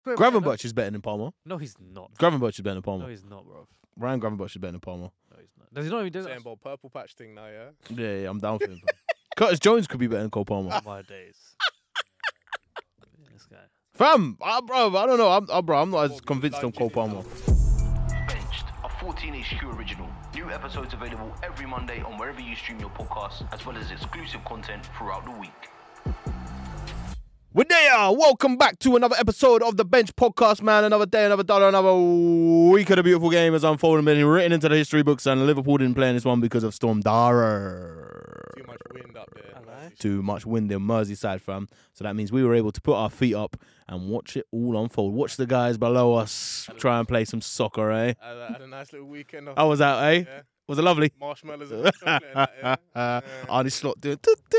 Gravenberch is better than Palmer. No, he's not. Gravenberch is better than No, Palmer. he's not, bro. Ryan Gravenberch is better than Palmer. No, he's not. Does he not even do Saying that? about purple patch thing now, yeah. Yeah, I'm down for him. Curtis Jones could be better than Cole Palmer. Oh, my days. This guy. Fam, bro, I don't know. I'm not as convinced on Cole Palmer. Benched, a 14HQ original. New episodes available every Monday on wherever you stream your podcasts, as well as exclusive content throughout the week. We're there. Welcome back to another episode of the Bench Podcast, man. Another day, another dollar, another week of the beautiful game has unfolded, been written into the history books, and Liverpool didn't play in this one because of Storm Dara. Too much wind up there. Too much wind in Merseyside, fam. So that means we were able to put our feet up and watch it all unfold. Watch the guys below us try and play some soccer, eh? I had a nice little weekend. How was that, eh? Yeah. Was it lovely? Marshmallows and chocolate and that, yeah. Arnie Slot doing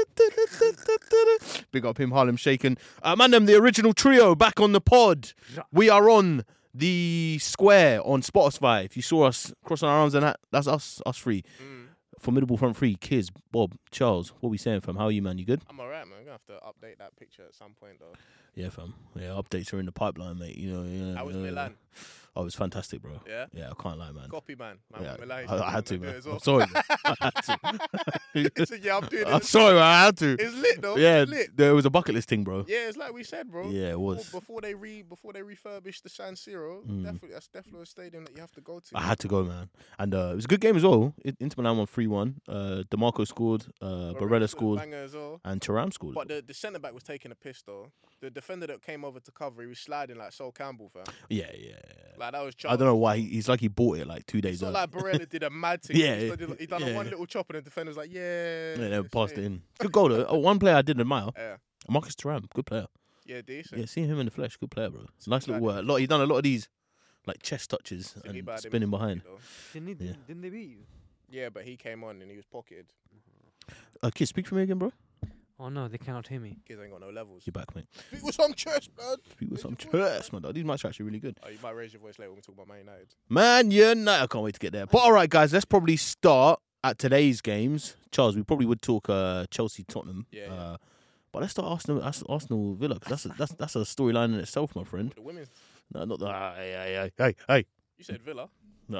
big up him, Harlem shaking. Man, them the original trio back on the pod. We are on the square on Spotify. If you saw us crossing our arms and that's us three. Formidable front three, Kiz, Bob, Charles. What we saying, fam? How are you, man? You good? I'm alright, man. I'm gonna have to update that picture at some point, though. Yeah, fam. Yeah, updates are in the pipeline, mate. You know. How was Milan? Oh, it was fantastic, bro. Yeah? Yeah, I can't lie, man. Copy, man. Yeah, Milan, I had to, do man. it as well. I'm sorry, man. I had to. So, yeah, I'm doing I'm it. sorry, man. I had to. It's lit, though. Yeah, It's lit. there was a bucket list thing, bro. Yeah, it's like we said, bro. Yeah, it was. Before they refurbished the San Siro, that's definitely a stadium that you have to go to. I had to go, man. And it was a good game as well. Inter Milan won 3-1. DeMarco scored, Barella scored, banger as well. and Thuram scored. But the centre back was taking a piss though. The defender that came over to cover, he was sliding like Sol Campbell, fam. Yeah. Like that was. I don't know why. He's like he bought it like 2 days It's not early. like Barella did a mad thing. Yeah, he done yeah. one little chop and the defender's like, Yeah, they it's passed safe. it in. Good goal, though. One player I did admire. Yeah, Marcus Thuram, good player. yeah, decent. Yeah, seeing him in the flesh, good player, bro. Nice little work. He's done a lot of these like chest touches Thingy and bad spinning him, behind. though. Didn't they beat you? Yeah, but he came on and he was pocketed. Kid, speak for me again, bro. Oh, no, they cannot hear me. Kids ain't got no levels. You're back, mate. Speak with some chest, man. Speak with Raise some your voice. chest, man. These mics are actually really good. Oh, you might raise your voice later when we talk about Man United. Man United. I can't wait to get there. But all right, guys, let's probably start at today's games. Charles, we probably would talk Chelsea, Tottenham. Yeah. But let's start Arsenal Villa, because that's a storyline in itself, my friend. The women's. No, not the. Hey. You said Villa. No,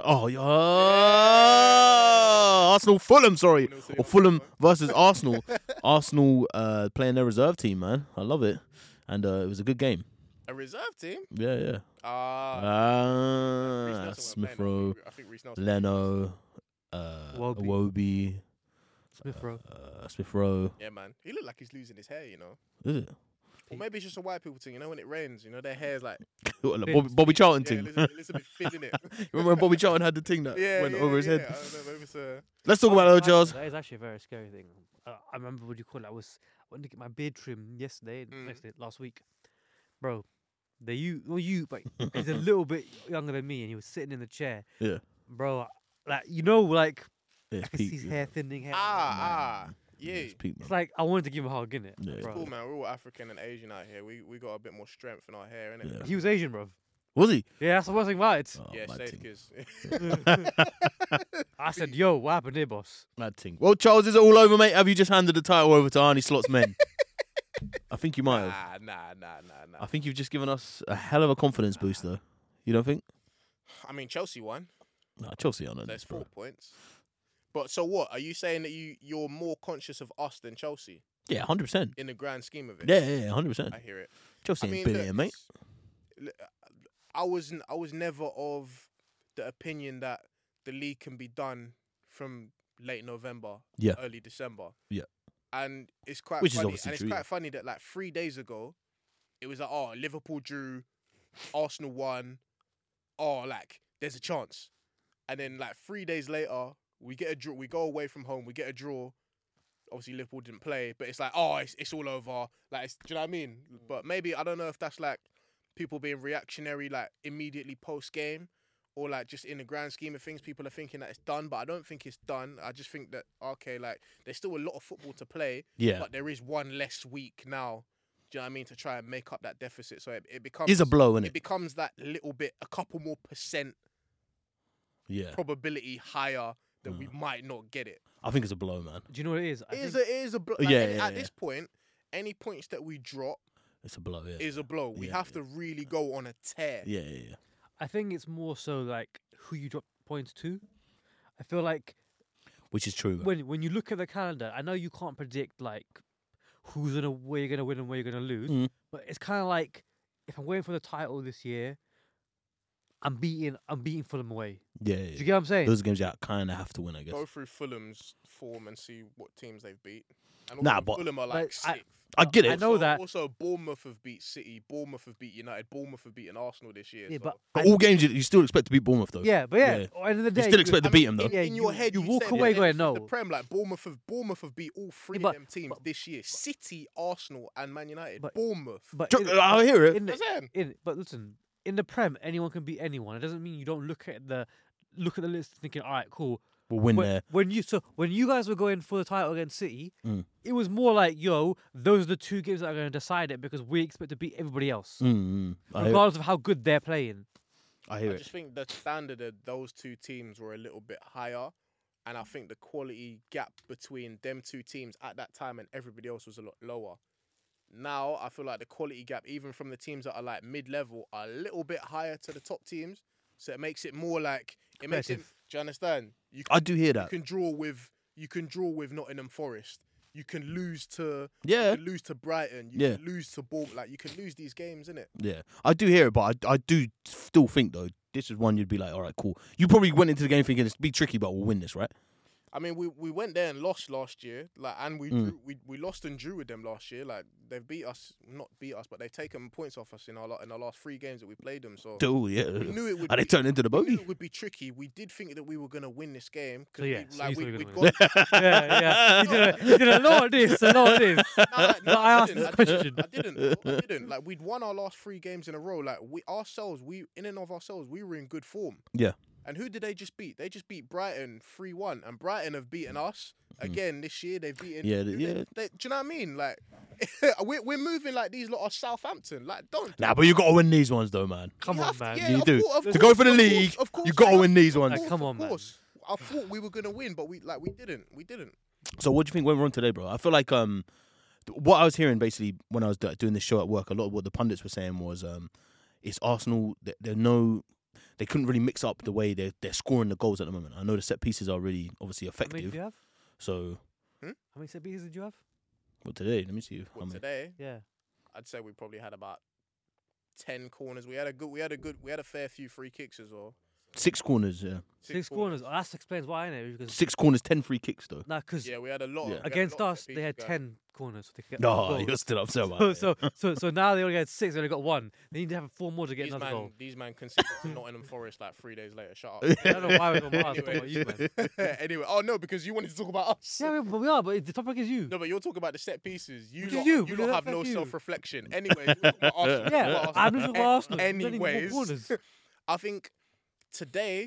Arsenal Fulham, sorry. Or Fulham versus Arsenal. Arsenal playing their reserve team, man. I love it. And it was a good game. A reserve team? Yeah. Reece Nelson Smith weren't playing, Rowe, I think Reece Nelson. Leno, Iwobi. Iwobi, Smith Rowe. Smith Rowe. Yeah, man. He looked like he's losing his hair, you know. Is it? Or maybe it's just a white people thing, you know, when it rains, you know, their hair's like... Bobby Charlton Yeah, thing. it's a bit thin, innit? Remember when Bobby Charlton had the thing that went over his head? I don't know, maybe it's Let's talk about it, though, Charles. That is actually a very scary thing. I remember what you call it. I went to get my beard trimmed yesterday, last week. Bro, but he's a little bit younger than me, and he was sitting in the chair. Yeah. Bro, like, you know, like, Yeah, I it's can see peak. his hair thinning. Hair. Yeah. It's peak, man. It's like, I wanted to give him a hug, innit? Yeah, it's bro. Cool, man. We're all African and Asian out here. We got a bit more strength in our hair, innit? Yeah. He was Asian, bro. Was he? Yeah, that's the worst thing about it. Oh, Yeah, mad safe thing. kiss. I said, yo, what happened here, boss? Mad thing. Well, Charles, is it all over, mate? Have you just handed the title over to Arnie Slot's men? I think you might have. Nah. I think you've just given us a hell of a confidence boost, though. You don't think? I mean, Chelsea won. Nah, Chelsea on There's it. 4 points. But so what? Are you saying that you're more conscious of us than Chelsea Yeah, 100%. in the grand scheme of it? Yeah, 100%. I hear it. Chelsea I ain't mean, billionaire, mate. I was never of the opinion that the league can be done from late November, Yeah. early December. Yeah. And it's quite Which is funny. obviously And it's true, quite yeah. funny that like 3 days ago, it was like, oh, Liverpool drew, Arsenal won. Oh, like there's a chance. And then like 3 days later, we get a draw. We go away from home. We get a draw. Obviously, Liverpool didn't play, but it's like, oh, it's all over. Like, do you know what I mean? But maybe I don't know if that's like people being reactionary, like immediately post game, or like just in the grand scheme of things, people are thinking that it's done. But I don't think it's done. I just think that okay, like there's still a lot of football to play. Yeah. But there is one less week now. Do you know what I mean? To try and make up that deficit, so it becomes It's a blow, innit? It becomes that little bit, a couple more percent Yeah. probability higher that we might not get it. I think it's a blow, man. Do you know what it is? It is a Yeah, at yeah. this point, any points that we drop It's a blow. Yeah. is a blow. We Yeah, have to really go on a tear. Yeah. I think it's more so like who you drop points to. I feel like Which is true. Man. when you look at the calendar, I know you can't predict like where you're gonna win and where you're gonna lose, Mm. but it's kind of like if I'm going for the title this year, I'm beating Fulham away. Yeah. Do you get what I'm saying? Those games you kind of have to win, I guess. Go through Fulham's form and see what teams they've beat. And Nah, also but- Fulham are like Like, sixth. I get it. I know that. Also, Bournemouth have beat City. Bournemouth have beat United. Bournemouth have beaten Arsenal this year. Yeah, so. but all games you still expect to beat Bournemouth though. yeah, but yeah, Yeah. at the end of the day, still expect to beat them though. Yeah, in your head, you walk said, away yeah, going, this is no. The Prem, like Bournemouth have beat all three but- of them teams but- this year. City, Arsenal, and Man United. But- Bournemouth. But I hear it. in the, That's it. but listen, in the Prem, anyone can beat anyone. It doesn't mean you don't look at the list thinking, all right, cool. We'll win there. When you guys were going for the title against City, Mm. it was more like, yo, those are the two games that are going to decide it because we expect to beat everybody else, I hear it. regardless of how good they're playing. I hear I it. just think the standard of those two teams were a little bit higher. And I think the quality gap between them two teams at that time and everybody else was a lot lower. Now, I feel like the quality gap, even from the teams that are like mid-level, are a little bit higher to the top teams. So it makes it more like... It makes it... Competitive. Do you understand? You I do hear you that. can draw with Nottingham Forest. You can lose to... Yeah. You can lose to Brighton. You Yeah. can lose to Bournemouth. Like, you can lose these games, innit? Yeah, I do hear it, but I do still think though this is one you'd be like, all right, cool. You probably went into the game thinking it's be tricky, but we'll win this, right? I mean, we went there and lost last year, like, and Mm. we lost and drew with them last year. Like, they've not beat us, but they've taken points off us in our last 3 games that we played them. So Oh yeah, we knew it would. and they be, turned into the we knew bogey. it would be tricky. We did think that we were gonna win this game. So yeah, so you thought you were we'd gonna gone. yeah. You did a lot of this, a lot of this. No, No, I asked didn't. this question. I didn't. Like, we'd won our last 3 games in a row. Like, we in and of ourselves, we were in good form. Yeah. And who did they just beat? They just beat Brighton 3-1, and Brighton have beaten us again this year. They've beaten. Yeah, do yeah. do you know what I mean? Like, we're moving like these lot are Southampton. Like, don't. Nah, but you got to win these ones though, man. Come You on, have to- man. yeah, You of do. course, of To go for the course, league, of course, you got to yeah. win these ones. Like, come on, Of man. course. I thought we were gonna win, but we didn't. We didn't. So what do you think went wrong today, bro? I feel like what I was hearing basically when I was doing this show at work, a lot of what the pundits were saying was it's Arsenal. They couldn't really mix up the way they're scoring the goals at the moment. I know the set pieces are really obviously How many did effective. you have? So How many set pieces did you have? what today? Let me see. How Well, many. today, Yeah. I'd say we probably had about 10 corners. We had a fair few free kicks as well. 6 corners, yeah. 6 corners. Oh, that explains why, innit? Because 6 corners, 10 free kicks though. because Yeah, we had a lot. Yeah. we had a against lot of us set they had pieces going. 10 corners. So they could get No, goals. you're still upset about So, it. so now they only had 6. They only got 1. They need to have 4 more to get another goal. These man conceded to Nottingham Forest like 3 days later. Shut up. I don't know why we're talking about us, we're talking about you, man. Anyway, oh no, because you wanted to talk about us. Yeah, but we are. But the topic is you. No, but you're talking about the set pieces. You Which is lot, you, you because lot that's have no like you. self-reflection. Anyway, you're talking about Arsenal, Yeah, you're talking I'm just talking about Arsenal. We don't need more Anyways, corners. I think today,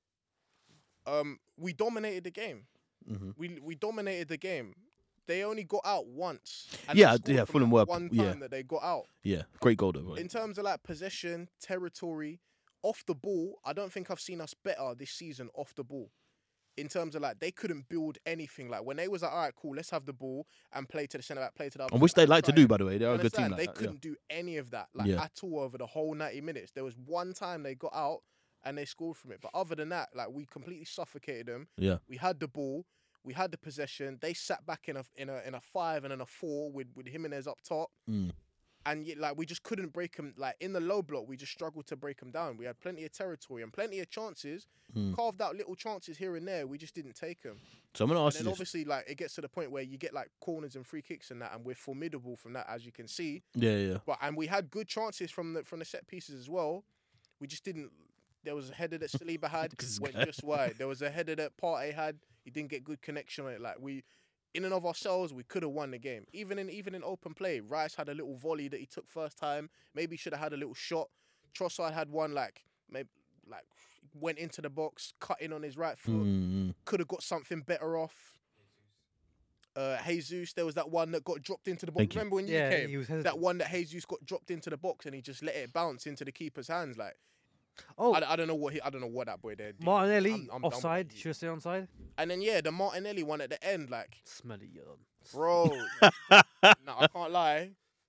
we dominated the game. Mhm. We dominated the game. They only got out once. And Yeah, they scored yeah, from Fulham that were- one yeah. time that they got out. Yeah, great goal though. Right? In terms of like possession, territory, off the ball, I don't think I've seen us better this season off the ball. In terms of like they couldn't build anything. Like when they was like, all right, cool, let's have the ball and play to the centre back, play to the other. And which they like to do, by the way. They're You a good team. understand? Like They that, yeah. couldn't do any of that like Yeah. at all over the whole 90 minutes. There was one time they got out and they scored from it, but other than that, like we completely suffocated them. Yeah. We had the ball, we had the possession. They sat back in a 5 and in a 4 with Jimenez up top. Mm. And yet, like we just couldn't break them. Like in the low block, we just struggled to break them down. We had plenty of territory and plenty of chances, Mm. carved out little chances here and there. We just didn't take them. So I'm gonna And ask then you this. obviously, like it gets to the point where you get like corners and free kicks and that, and we're formidable from that, as you can see. Yeah, yeah. But and we had good chances from the set pieces as well. We just didn't. There was a header that Saliba had, This went guy. just wide. There was a header that Partey had. He didn't get good connection on it. Like we, in and of ourselves, we could have won the game. Even in open play, Rice had a little volley that he took first time. Maybe he should have had a little shot. Trossard had one maybe went into the box, cut in on his right foot. Mm. Could have got something better off. Jesus, there was that one that got dropped into the box. Thank you. Remember when you Yeah, came? he was That hesitant. one that Jesus got dropped into the box and he just let it bounce into the keeper's hands. Like Oh, I don't know what that boy there did. Martinelli I'm done with offside. it. Should I say onside? And then the Martinelli one at the end, like Smelly. bro. No, I can't lie.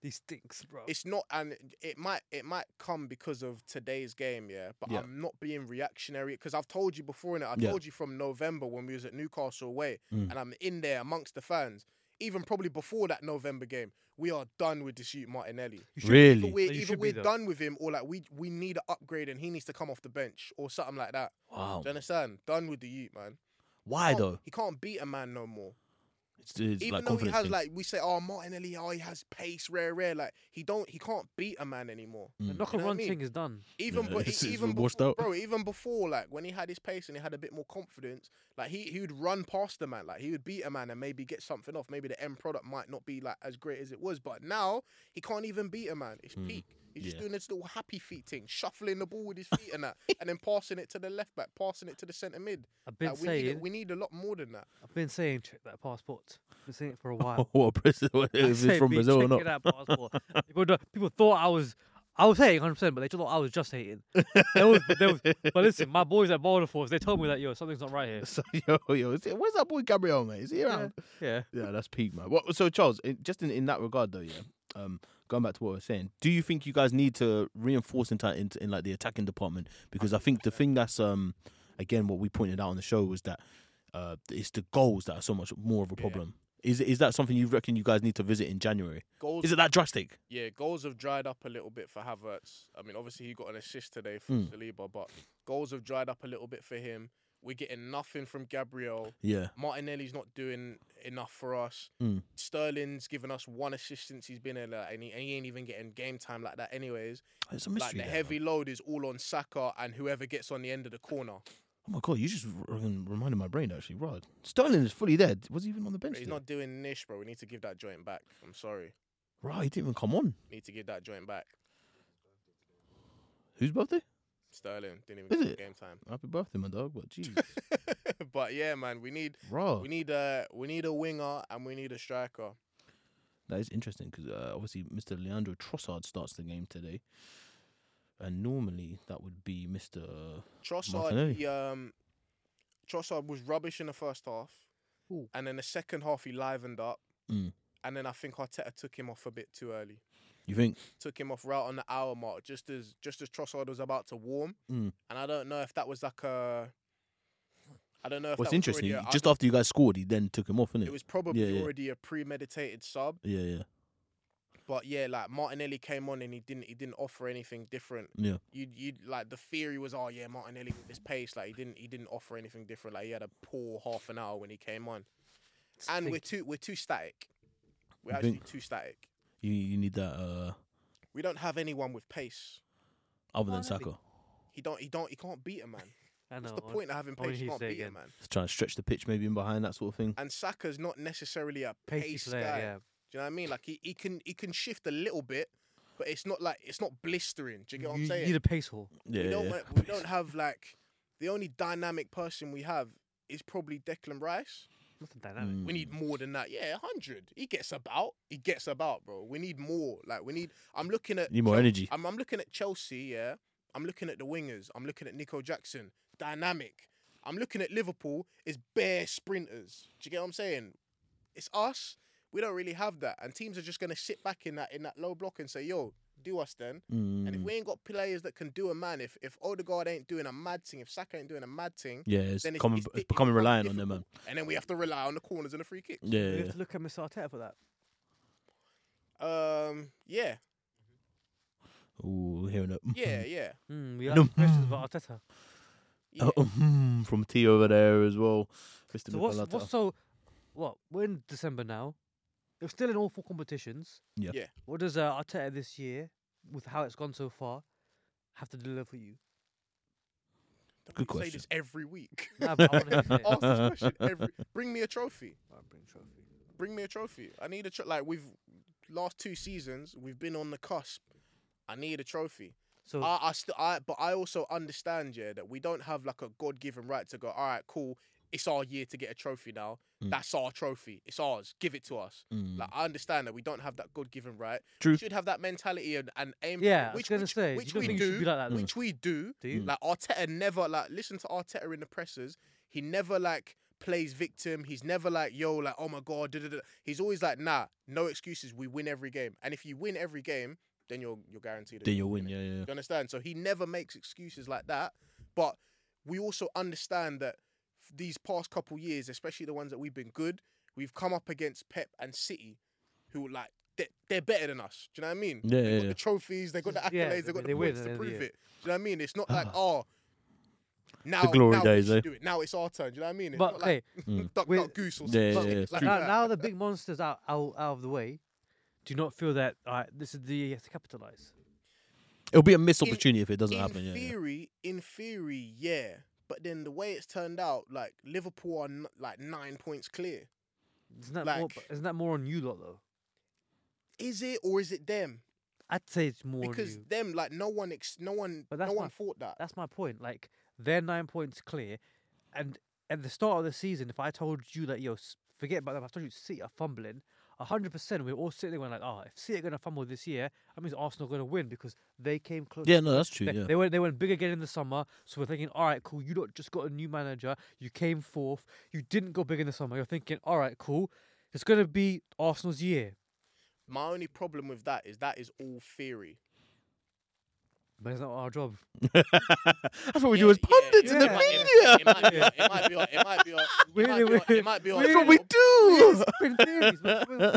He stinks, bro. It's not, and it might come because of today's game, yeah. But Yeah. I'm not being reactionary because I've told you before, innit? I Yeah. told you from November when we was at Newcastle away, Mm. and I'm in there amongst the fans. Even probably before that November game, we are done with Dispute Martinelli. Really? Either we're, No, you either should be, we're though. done with him, or like we need an upgrade and he needs to come off the bench or something like that. Wow. Do you understand? Done with the youth, man. Why though? He can't beat a man no more. It's Even like though he confidence has thing. like we say, oh Martinelli, oh he has pace, rare. Like he can't beat a man anymore. The Mm. knock You and know what I run mean? thing is done. Even Yeah, but it's even washed before, out. bro, even before like when he had his pace and he had a bit more confidence, like he would run past the man, like he would beat a man and maybe get something off. Maybe the end product might not be like as great as it was, but now he can't even beat a man. It's peak. He's just Yeah. doing this little happy feet thing, shuffling the ball with his feet and that, and then passing it to the left back, passing it to the centre mid. I've been Like, saying, we need a lot more than that. I've been saying, check that passport. I've been saying it for a while. What a president? I If said, it's from "B, Brazil or check not? it out, passport." People thought I was hating 100%, but they thought I was just hating. But listen, my boys at Boulder Force, they told me that something's not right here. So, where's that boy Gabriel, mate? Is he around? Yeah. Yeah, that's peak, man. So Charles, just in that regard though, yeah. Going back to what I was saying, do you think you guys need to reinforce in like the attacking department? Because I think the thing that's again what we pointed out on the show was that it's the goals that are so much more of a problem. Is that something you reckon you guys need to visit in January? Goals, Is it that drastic? yeah, goals have dried up a little bit for Havertz. I mean, obviously he got an assist today for Saliba, but goals have dried up a little bit for him. We're getting nothing from Gabriel. Yeah. Martinelli's not doing enough for us. Mm. Sterling's given us one assist since he's been in, and he ain't even getting game time like that. Anyways, It's a like mystery. the there, heavy man. load is all on Saka and whoever gets on the end of the corner. Oh my god, you just reminded my brain actually. Rod Sterling is fully dead. Was he even on the bench? He's today? not doing niche, bro. We need to give that joint back. I'm sorry. Right, he didn't even come on. Need to give that joint back. Whose birthday? Sterling didn't Is even get it? game time. Happy birthday, my dog. But jeez, But yeah, man, we need raw. we need a winger and we need a striker. That is interesting because obviously Mr. Leandro Trossard starts the game today, and normally that would be Mr. Martinelli. Trossard, Trossard was rubbish in the first half, Ooh. and then the second half he livened up, Mm. and then I think Arteta took him off a bit too early. You think? Took him off right on the hour mark, just as Trossard was about to warm, Mm. and I don't know if that was like a. I don't know if What's that was interesting? already Just after you guys scored, he then took him off, innit? it was probably Yeah, yeah. already a premeditated sub. Yeah. But yeah, like Martinelli came on and he didn't offer anything different. Yeah. You like the theory was, oh yeah, Martinelli with his pace, like he didn't offer anything different. Like he had a poor half an hour when he came on. And we're too static. We're You actually think? too static. You need that We don't have anyone with pace. other than Martinelli. Saka. He can't beat a man. I know. What's the point of having I wanna pace? hear You you can't say beat a again. man. Just trying to stretch the pitch maybe in behind that sort of thing. And Saka's not necessarily a Pacey pace player, guy. yeah. Do you know what I mean? Like he can shift a little bit, but it's not blistering. Do you get what I'm You saying? need a pace hole. Yeah. We don't have like the only dynamic person we have is probably Declan Rice. Nothing dynamic. Mm. We need more than that. Yeah, 100. He gets about, bro. We need more. Like we need. I'm looking at. Need more energy. I'm looking at Chelsea. Yeah. I'm looking at the wingers. I'm looking at Nico Jackson. Dynamic. I'm looking at Liverpool. It's bare sprinters. Do you get what I'm saying? It's us. We don't really have that, and teams are just gonna sit back in that low block and say, "Yo, do us then." And if Mm. we ain't got players that can do a man, if Odegaard ain't doing a mad thing, if Saka ain't doing a mad thing, Yeah, it's then becoming becoming reliant on them, man. difficult. And then we have to rely on the corners and the free kicks. We Yeah. have to look at Mr. Arteta for that. Yeah, Ooh, hearing it. yeah. We have questions about Arteta. Yeah. From T over there as well. Mr. So Mikel Arteta. we're in December now. They're still in all four competitions. Yeah. Yeah. What does Arteta this year, with how it's gone so far, have to deliver for you? Good We say question. this every week. Nah, but I wanna hear you say it. Ask this question bring me a trophy. Alright, bring trophy. Bring me a trophy. I need a like we've last 2 seasons we've been on the cusp. I need a trophy. So But I also understand, yeah, that we don't have like a God-given right to go, all right, cool, it's our year to get a trophy now. Mm. That's our trophy. It's ours. Give it to us. Mm. Like, I understand that we don't have that God-given right. True. We should have that mentality and aim yeah, for I was it, gonna say, which you don't we think you should be do. like that, though, Which we do. do you? Mm. Like, Arteta never, like, listen to Arteta in the pressers. He never, like, plays victim. He's never like, yo, like, oh my God. Da, da, da. He's always like, nah, no excuses. We win every game. And if you win every game, then you're guaranteed. Then you'll win. Yeah. You understand? So he never makes excuses like that. But we also understand that these past couple years, especially the ones that we've been good, we've come up against Pep and City, who like they're better than us. Do you know what I mean? Yeah, They've got the trophies, they've got the accolades, Yeah, they've got they the win points at to the end of the prove year. it. Do you know what I mean? It's not like now The glory now days, we eh? should do it. Now it's our turn. Do you know what I mean? It's But not like duck goose or something. Yeah, But yeah, It's like true. that. now the big monsters out of the way. Do you not feel that this is the year to capitalize? It'll be a missed opportunity if it doesn't happen. In theory, yeah. But then the way it's turned out, like Liverpool are like 9 points clear. Isn't that more on you lot though? Is it or is it them? I'd say it's more Because on you. them, like no one But that's one my- thought that. That's my point. Like they're 9 points clear, and at the start of the season, if I told you that forget about them, I told you City are fumbling. 100%, we're all sitting there going like, if City are going to fumble this year, that means Arsenal are going to win because they came close. Yeah, no, that's true. They, Yeah. they went big again in the summer, so we're thinking, all right, cool. You lot just got a new manager. You came fourth. You didn't go big in the summer. You're thinking, all right, cool. It's going to be Arsenal's year. My only problem with that is all theory. But it's not our job. That's what we do as pundits in the yeah. media. It might be our That's what we do. Spin theories, man.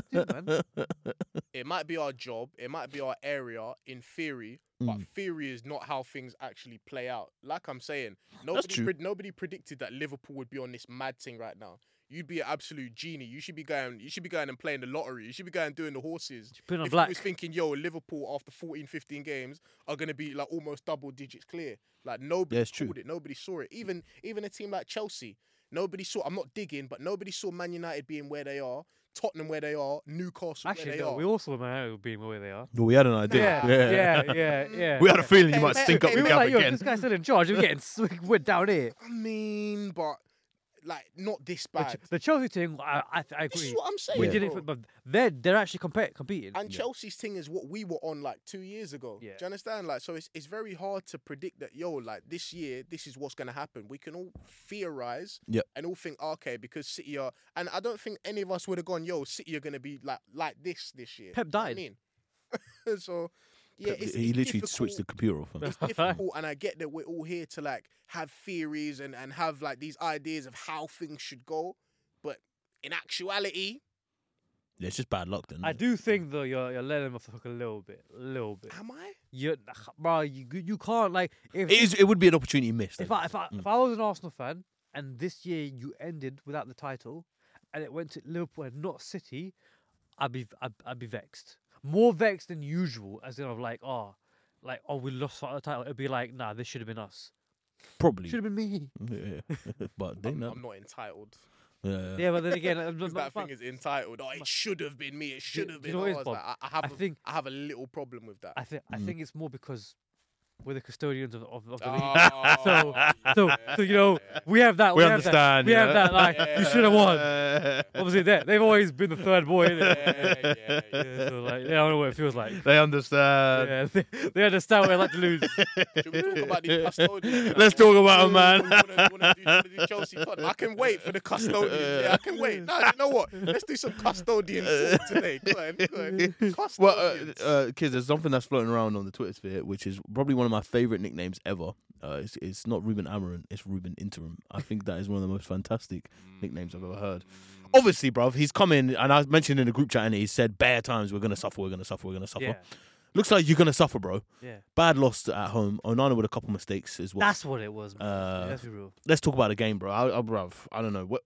it might be our job, it might be our area in theory, but theory is not how things actually play out. Like I'm saying, true. nobody predicted that Liverpool would be on this mad thing right now. You'd be an absolute genie. You should be going and playing the lottery. You should be going and doing the horses. put on If black. you was thinking, yo, Liverpool after 14, 15 games are going to be like almost double digits clear. Like nobody Yeah, it's true. called it. Nobody saw it. Even a team like Chelsea, nobody saw. I'm not digging, but nobody saw Man United being where they are, Tottenham where they are, Newcastle Actually, where they no, are. we all saw Man United being where they are. Well, we had an idea. Yeah. We had a feeling you Hey, might hey, stink up hey, the We were gap like, yo, again. this guy's still in charge. We're getting we're down here. I mean, but like not this bad. The Chelsea thing, I This agree. is what I'm saying. We did it, bro. but they're actually competing. And Chelsea's thing is what we were on like 2 years ago. Yeah. Do you understand? Like, so it's very hard to predict that, yo, like this year, this is what's going to happen. We can all theorize Yep. and all think, okay, because City are, and I don't think any of us would have gone, yo, City are going to be like this year. Pep You know what I died. mean? So, yeah, it's he literally difficult. switched the computer off. It's difficult, and I get that we're all here to like have theories and have like these ideas of how things should go, but in actuality, Yeah, it's just bad luck then. I do think though you're letting them off the hook a little bit. am I? Bro, you can't like if It would be an opportunity missed. if I was an Arsenal fan and this year you ended without the title and it went to Liverpool and not City, I'd be vexed. More vexed than usual, as in of like we lost the title. It'd be like, nah, this should have been us. Probably. Should have been me. Yeah. But they know. I'm not entitled. Yeah, but then again, Because that thing is entitled. Oh, it should have been me. It should have do you been know what it is, ours. Bob? Like, I have a little problem with that. I think it's more because we're the custodians of the league. Oh, So you know we have that. We have understand, That, we yeah. have that. Like you should have won. Uh, Obviously, they've always been the third boy. Innit? yeah. So like, they don't know what it feels like. they understand. Yeah, they understand what I like to lose. Should we talk about the custodians? Let's talk about 'em, man. You wanna do Chelsea Tottenham? I can wait for the custodians. Yeah, I can wait. No, you know what? Let's do some custodian talk today. Go on. Custodians. Well, kids, there's something that's floating around on the Twitter sphere, which is probably one of my favorite nicknames ever. It's not Ruben Amorim, it's Ruben Interim. I think that is one of the most fantastic nicknames I've ever heard. Obviously, bruv, he's come in, and I mentioned in the group chat, and he said bare times, we're going to suffer. Yeah, Looks like you're going to suffer, bro. yeah. Bad loss at home. Onana with a couple mistakes as well. That's what it was, man. Yeah, let's be real. Let's talk about the game, bro. Bruv, I don't know. What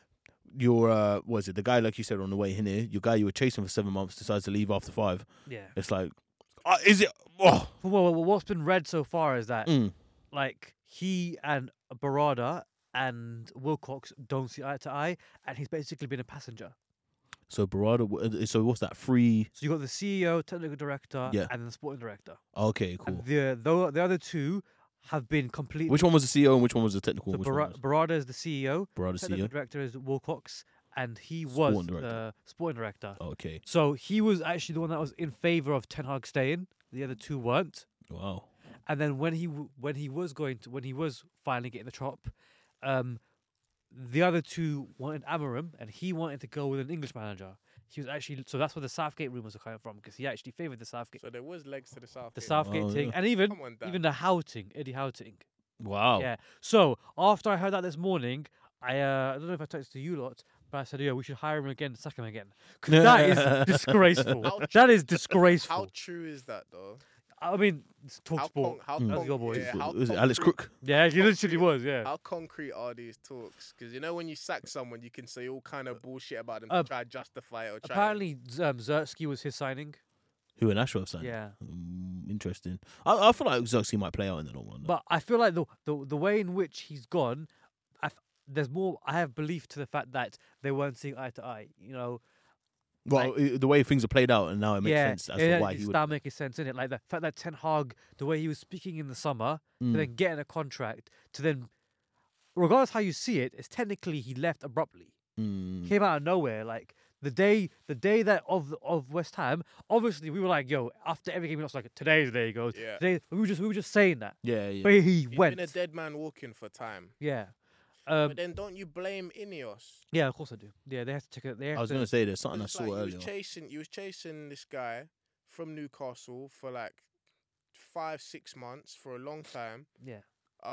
your was it? The guy, like you said, on the way in here, your guy you were chasing for 7 months decides to leave after 5. Yeah. It's like, is it? Oh, Well, what's been read so far is that mm. like he and Barada and Wilcox don't see eye to eye, and he's basically been a passenger. So Barada. So what's that? Free. So you got the CEO, technical director, Yeah. and the sporting director. Okay, cool. And the other two have been completely. Which one was the CEO and which one was the technical? So which one was Barada is the CEO. Barada Technical CEO? director is Wilcox, and he Sporting was director. the sporting director. Okay. So he was actually the one that was in favor of Ten Hag staying. The other two weren't. Wow. And then when he was finally getting the chop, the other two wanted Amorim, and he wanted to go with an English manager. He was actually so that's where the Southgate rumours are coming from because he actually favoured the Southgate, So there was legs to the South. thing, yeah. and even Come on, Dan. even the Houting, Eddie Houting. Wow. Yeah. So after I heard that this morning, I don't know if I texted you lot, but I said, yeah, we should hire him again, sack him again, because that is disgraceful. How That is How disgraceful. true is that though? I mean, it's talk How sport. how Let's go, boys. yeah, how Was it Alex concrete- Crook? Yeah, he literally was. Yeah. How concrete are these talks? Because you know when you sack someone, you can say all kind of bullshit about them Uh, to try to justify it or try. Apparently, Zertsky was his signing. Who in Ashworth signed? Yeah. Interesting. I feel like Xerxes might play out in the long run. But I feel like the way in which he's gone, there's more. I have belief to the fact that they weren't seeing eye to eye. You know, well, the way things are played out, and now it makes yeah, sense as to why it's he would. now making sense in it. Like the fact that Ten Hag, the way he was speaking in the summer, to then getting a contract, to then, regardless how you see it, it's technically he left abruptly. Came out of nowhere. Like the day that of West Ham, obviously we were like, yo, after every game we lost, like today's the day he goes. Yeah. Today we were just saying that. Yeah, yeah. But he He's went. been a dead man walking for time. Yeah. But then don't you blame Ineos? Yeah, of course I do. Yeah, they have to take it. They I have was to, gonna say there's something I It's saw like earlier. he was chasing this guy from Newcastle for like 5-6 months for a long time. Yeah.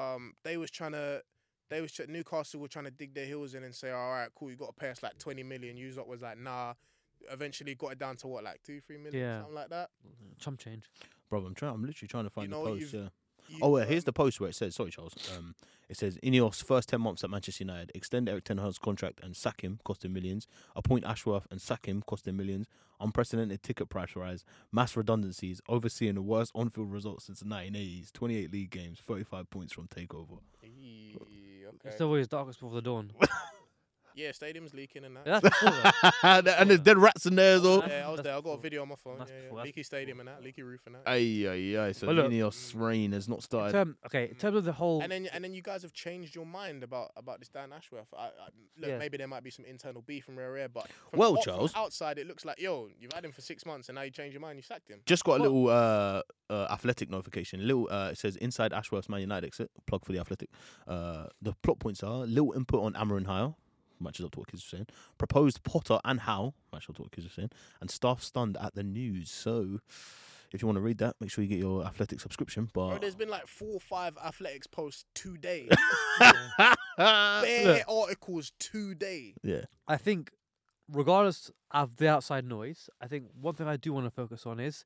Newcastle were trying to dig their heels in and say, all right, cool, you got to pay us like 20 million. Uzok was like, nah. Eventually got it down to what, like 2-3 million, Yeah. something like that. Chump change. Bro, I'm literally trying to find know, the post. you've- Yeah. You, Oh, here's the post where it says, sorry, Charles. It says, Ineos first 10 months at Manchester United, extend Eric Ten Hag's contract and sack him, costing millions. Appoint Ashworth and sack him, costing millions. Unprecedented ticket price rise, mass redundancies, overseeing the worst on-field results since the 1980s, 28 league games, 35 points from takeover. Okay. It's always darkest before the dawn. Yeah, stadium's leaking and that. Yeah, that's before that. And there's dead rats in there as well. Yeah, I was That's there. I got a before. video on my phone. That's Yeah, before, yeah. that's Leaky stadium and that, leaky roof and that. Aye. So But look- Ineos' reign has not In started. terms of the whole. And then you guys have changed your mind about this Dan Ashworth. Look, Yeah. maybe there might be some internal beef from rare, but Well, from Charles. outside it looks like you've had him for 6 months and now you changed your mind, you sacked him. Just got a little Athletic notification. It says inside Ashworth's Man United exit. Plug for the Athletic. The plot points are little input on Amarin Howe. Matches up to what kids are saying. Proposed Potter and Howe. Matches up to what kids are saying. And staff stunned at the news. So, if you want to read that, make sure you get your Athletic subscription. Bro, But there's been like 4 or 5 athletics posts today. Look. Bare articles today. yeah, I think, regardless of the outside noise, I think one thing I do want to focus on is,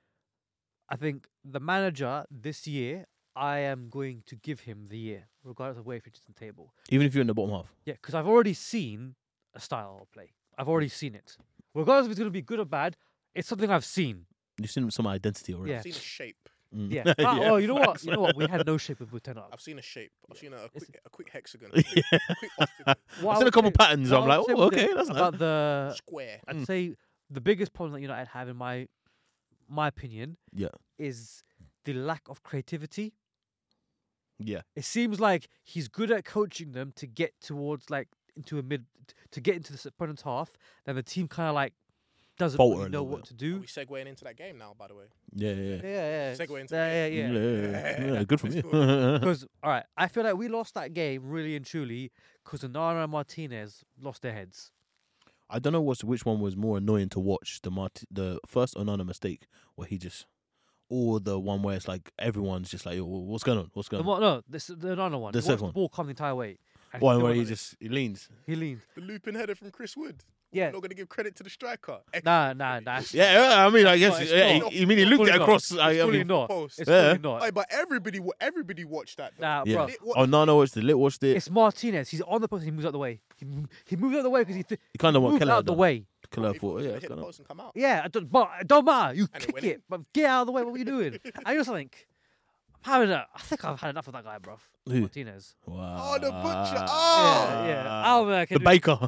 I think the manager this year, I am going to give him the year, regardless of where he finishes the table. even if you're in the bottom half. Yeah, because I've already seen a style of play. I've already seen it. Regardless if it's going to be good or bad, it's something I've seen. You've seen some identity already. Yeah. I've seen a shape. Mm. Yeah. Yeah, Oh, you know what? facts. You know what? We had no shape with Ten Hag. I've seen a shape. I've seen a quick hexagon. Yeah. A quick octagon. What I've I seen a would couple say- patterns. what I'm I like, would say oh, with okay, it that's nice. about the. Square. I'd say the biggest problem that United have, in my opinion, Yeah. is the lack of creativity. Yeah. It seems like he's good at coaching them to get towards into a to get into the opponent's half. Then the team kind of doesn't Falter really a know little what bit. to Are do. we segueing into that game now, by the way? Yeah. Yeah. Segue into yeah. Yeah, good from you. Because all right, I feel like we lost that game really and truly because Onana and Martinez lost their heads. I don't know which one was more annoying to watch. The first Onana mistake where he just, or the one where it's like everyone's just like, what's going on? What's going on? No, the Onana one. The He watched second the one. ball come the entire way. and One still where went he on it. he leans. He leaned. The looping header from Chris Wood. Yeah. We're not going to give credit to the striker. Nah. It's Yeah, I mean, I guess. it's Yeah, not. you mean he looked Fully it not. across? It's I fully mean, not. Post. It's Yeah. fully not. Hey, but everybody watched that. Though. Nah, yeah. bro. Lit watched- Oh, Nana watched it. Lit watched it. It's Martinez. He's on the post. And he moves out the way. He moves out the way because He kind of what moved Keller out had the done. way. Keller He thought, was yeah, gonna that's hit the kind of. post and come out. Yeah, but it don't matter. You And it kick went it, in. but get out of the way. What are you doing? I just think I think I've had enough of that guy, bro. Who? Martinez. Wow. Oh, the butcher. Oh. Yeah. Oh man, I can The do- baker.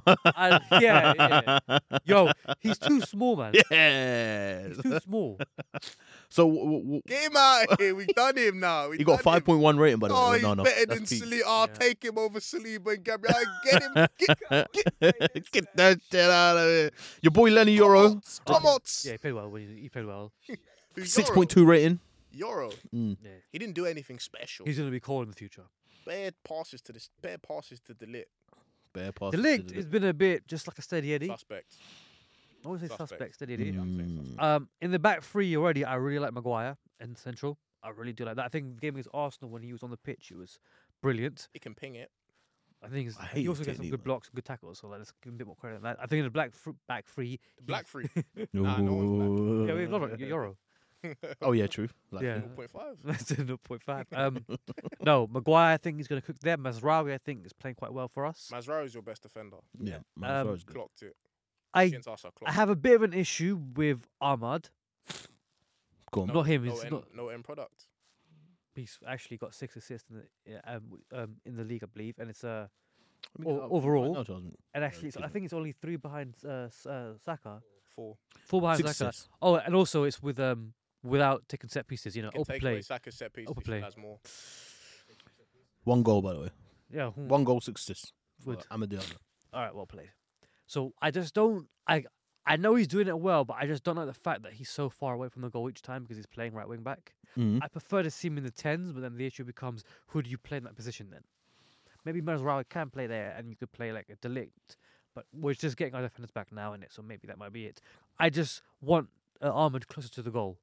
yeah. Yo, he's too small, man. Yes. He's too small. So Get him out of here. We've done him now. he got 5.1 rating by the Oh, way. he's No, better that's than peak. Saliba. I'll Yeah. take him over Saliba and Gabriel. Get him. Get Get that shit out of here. Your boy Lenny Euro, Come on. Yeah, he played well. He played well. 6.2 rating. Euro. Yeah. He didn't do anything special. He's gonna be cold in the future. Bare passes to the lit. Bare passes. The Ligt has been a bit just like a steady Eddie. Suspect. I wouldn't say suspect. suspect, steady Eddie. Yeah, I'm saying suspect. In the back three already, I really like Maguire in central. I really do like that. I think the game against Arsenal when he was on the pitch, it was brilliant. He can ping it. I think I hate he his also gets some technique, good man. blocks and good tackles. So let's give him a bit more credit on that. I think in the back three, The black free. Ooh. Nah, no one's yeah, we have a lot of Euro. Oh yeah, true. Like, Yeah. 0.5. That's a 0.5. No, Maguire, I think he's going to cook there. Mazraoui, I think, is playing quite well for us. Mazraoui is your best defender. Yeah, man, good. Clocked it. I Against us, I I clocked have a bit of an issue with Ahmad. Go on. No, Not him. No He's end, not. no end product. He's actually got 6 assists in the league, I believe, and it's Let me get it up. overall. No, Charles. and actually I didn't. think it's only 3 behind Saka, 4. 4 behind Six Saka. assists. Oh, and also it's with without taking set pieces. You know, Can open take play. away Saka's set piece. Open He play. has more. 1 goal, by the way. Yeah, 1 goal, 6 assists. for Good. Amadou Diallo. All right, well played. So I just don't. I know he's doing it well, but I just don't like the fact that he's so far away from the goal each time because he's playing right wing back. Mhm. I prefer to see him in the 10s, but then the issue becomes who do you play in that position then? Maybe Mazraoui can play there and you could play like a Delict, but we're just getting our defenders back now in it, so maybe that might be it. I just want Ahmed closer to the goal.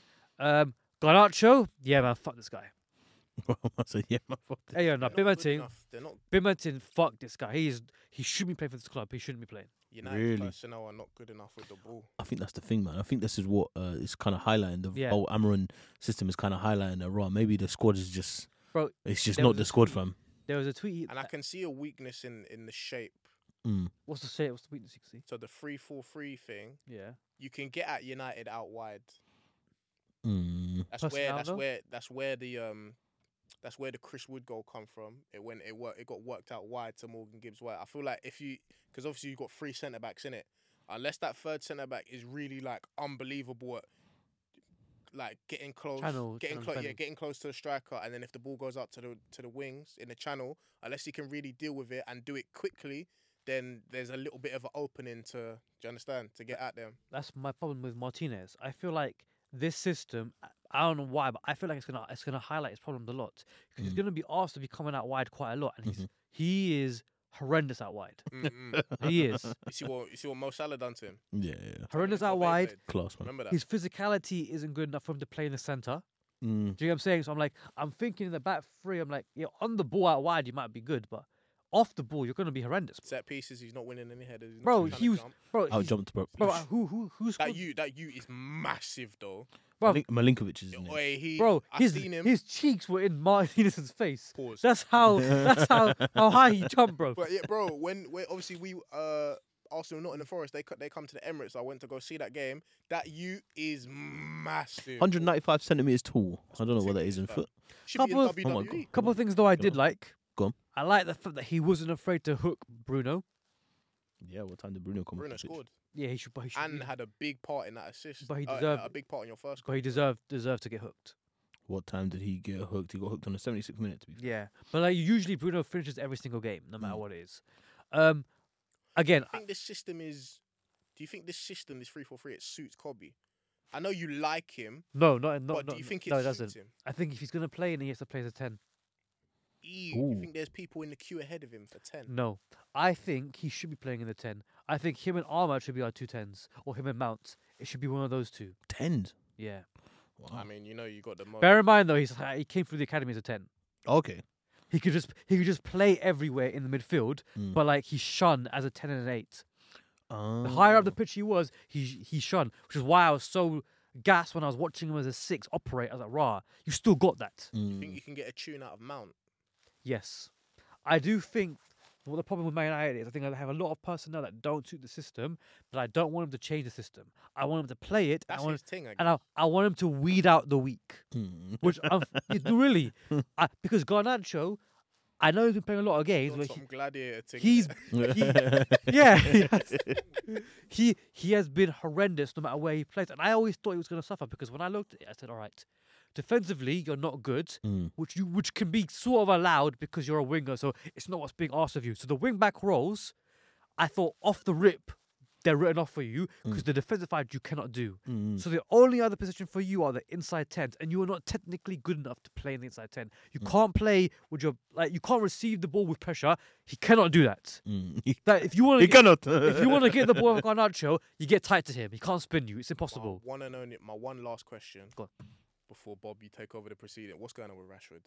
Garnacho, yeah man, fuck this guy. I said, yeah, my fault. Hey, yo, no, They're not good Bimatin, enough. They're not Bimatin, fuck this guy. He shouldn't be playing for this club. He shouldn't be playing. United Really? personnel are not good enough with the ball. I think that's the thing, man. I think this is what is kind of highlighting the Yeah. whole Amarin system is kind of highlighting that. Right, maybe the squad is just, Bro, it's just there not was the a squad, tweet- fam. There was a tweet. And I can see a weakness in the shape. What's the shit? What's the weakness you can see? So the 3-4-3 thing, Yeah. you can get at United out wide. Mm. That's where the Chris Wood goal come from. It got worked out wide to Morgan Gibbs White. I feel like because obviously you've got 3 centre backs in it. Unless that third centre back is really like unbelievable at like getting close, Channel getting defending. close to the striker, and then if the ball goes up to the wings in the channel, unless he can really deal with it and do it quickly, then there's a little bit of an opening to. Do you understand? To get at them. That's my problem with Martinez. I feel like this system, I don't know why, but I feel like it's gonna highlight his problems a lot because he's gonna be asked to be coming out wide quite a lot, and he is horrendous out wide. Mm-mm. He is You see what Mo Salah done to him. Yeah, horrendous How out they wide. played. class, man. Remember that. His physicality isn't good enough for him to play in the center. Mm. Do you know what I'm saying? So I'm thinking in the back three. I'm like, yeah, on the ball out wide, you might be good, but off the ball, you're gonna be horrendous, Set pieces, he's not winning any headers. he's not bro. trying He to was, jump. bro. I'll he's- jump to bro. Bro, who scored? That you is massive though. Bro, Malinkovic is in it. Oi, bro, I seen him. his cheeks were in Martinez's face. Pause. That's how how high he jumped, bro. But yeah, bro, when obviously we Arsenal not in the Forest, they come to the Emirates. I went to go see that game. That you is massive. 195 centimeters tall. I don't know what that is in Fam. foot. Should be in Couple of- WWE. Oh my God. Couple of things though I did like. Go on. I like the fact that he wasn't afraid to hook Bruno. Yeah, what time did Bruno come? Bruno off the pitch? scored Yeah, he should. But he should. and had a big part in that assist. But he deserved- a big part in your first but goal. he deserved to get hooked. What time did he get hooked? He got hooked on the 76th minute. To be fair. Yeah, but like usually Bruno finishes every single game, no matter Mm. what it is. Again, I think this system is. Do you think this system, this 3-4-3, it suits Kobe? I know you like him, no, but do you think it no, it suits doesn't. him? I think if he's gonna play, then he has to play as a 10. You Ooh. think there's people in the queue ahead of him for 10? No, I think he should be playing in the 10. I think him and Ahmad should be our 2 10s, or him and Mount. It should be one of those two. 10s. Yeah. Wow. I mean, you know, you got the most. Bear in mind though, he came through the academy as a 10. Okay. He could just play everywhere in the midfield, Mm. but like he shone as a 10 and an 8. The Ah. higher up the pitch he was, he shone, which is why I was so gassed when I was watching him as a 6 operate. I was like, rah, you still got that. You think Mm. you can get a tune out of Mount? Yes. I do think what the problem with Man United is I think I have a lot of personnel that don't suit the system, but I don't want him to change the system. I want him to play it, That's I want, his thing. I and I want him to weed out the weak. Mm. Which really, because Garnacho, I know he's been playing a lot of games, guess. but Some gladiator thing. he's there. he has been horrendous no matter where he plays, and I always thought he was going to suffer because when I looked at it, I said, "All right, defensively you're not good, Mm. which can be sort of allowed because you're a winger, so it's not what's being asked of you." So the wing back roles, I thought off the rip, they're written off for you because the defensive side you cannot do. Mm. So the only other position for you are the inside 10s, and you are not technically good enough to play in the inside 10. You can't play with your you can't receive the ball with pressure. He cannot do that. That if you want He to cannot. if you want to get the ball with Garnacho, you get tight to him. He can't spin you. It's impossible. My one last question Go on. before Bob, you take over the proceeding. What's going on with Rashford?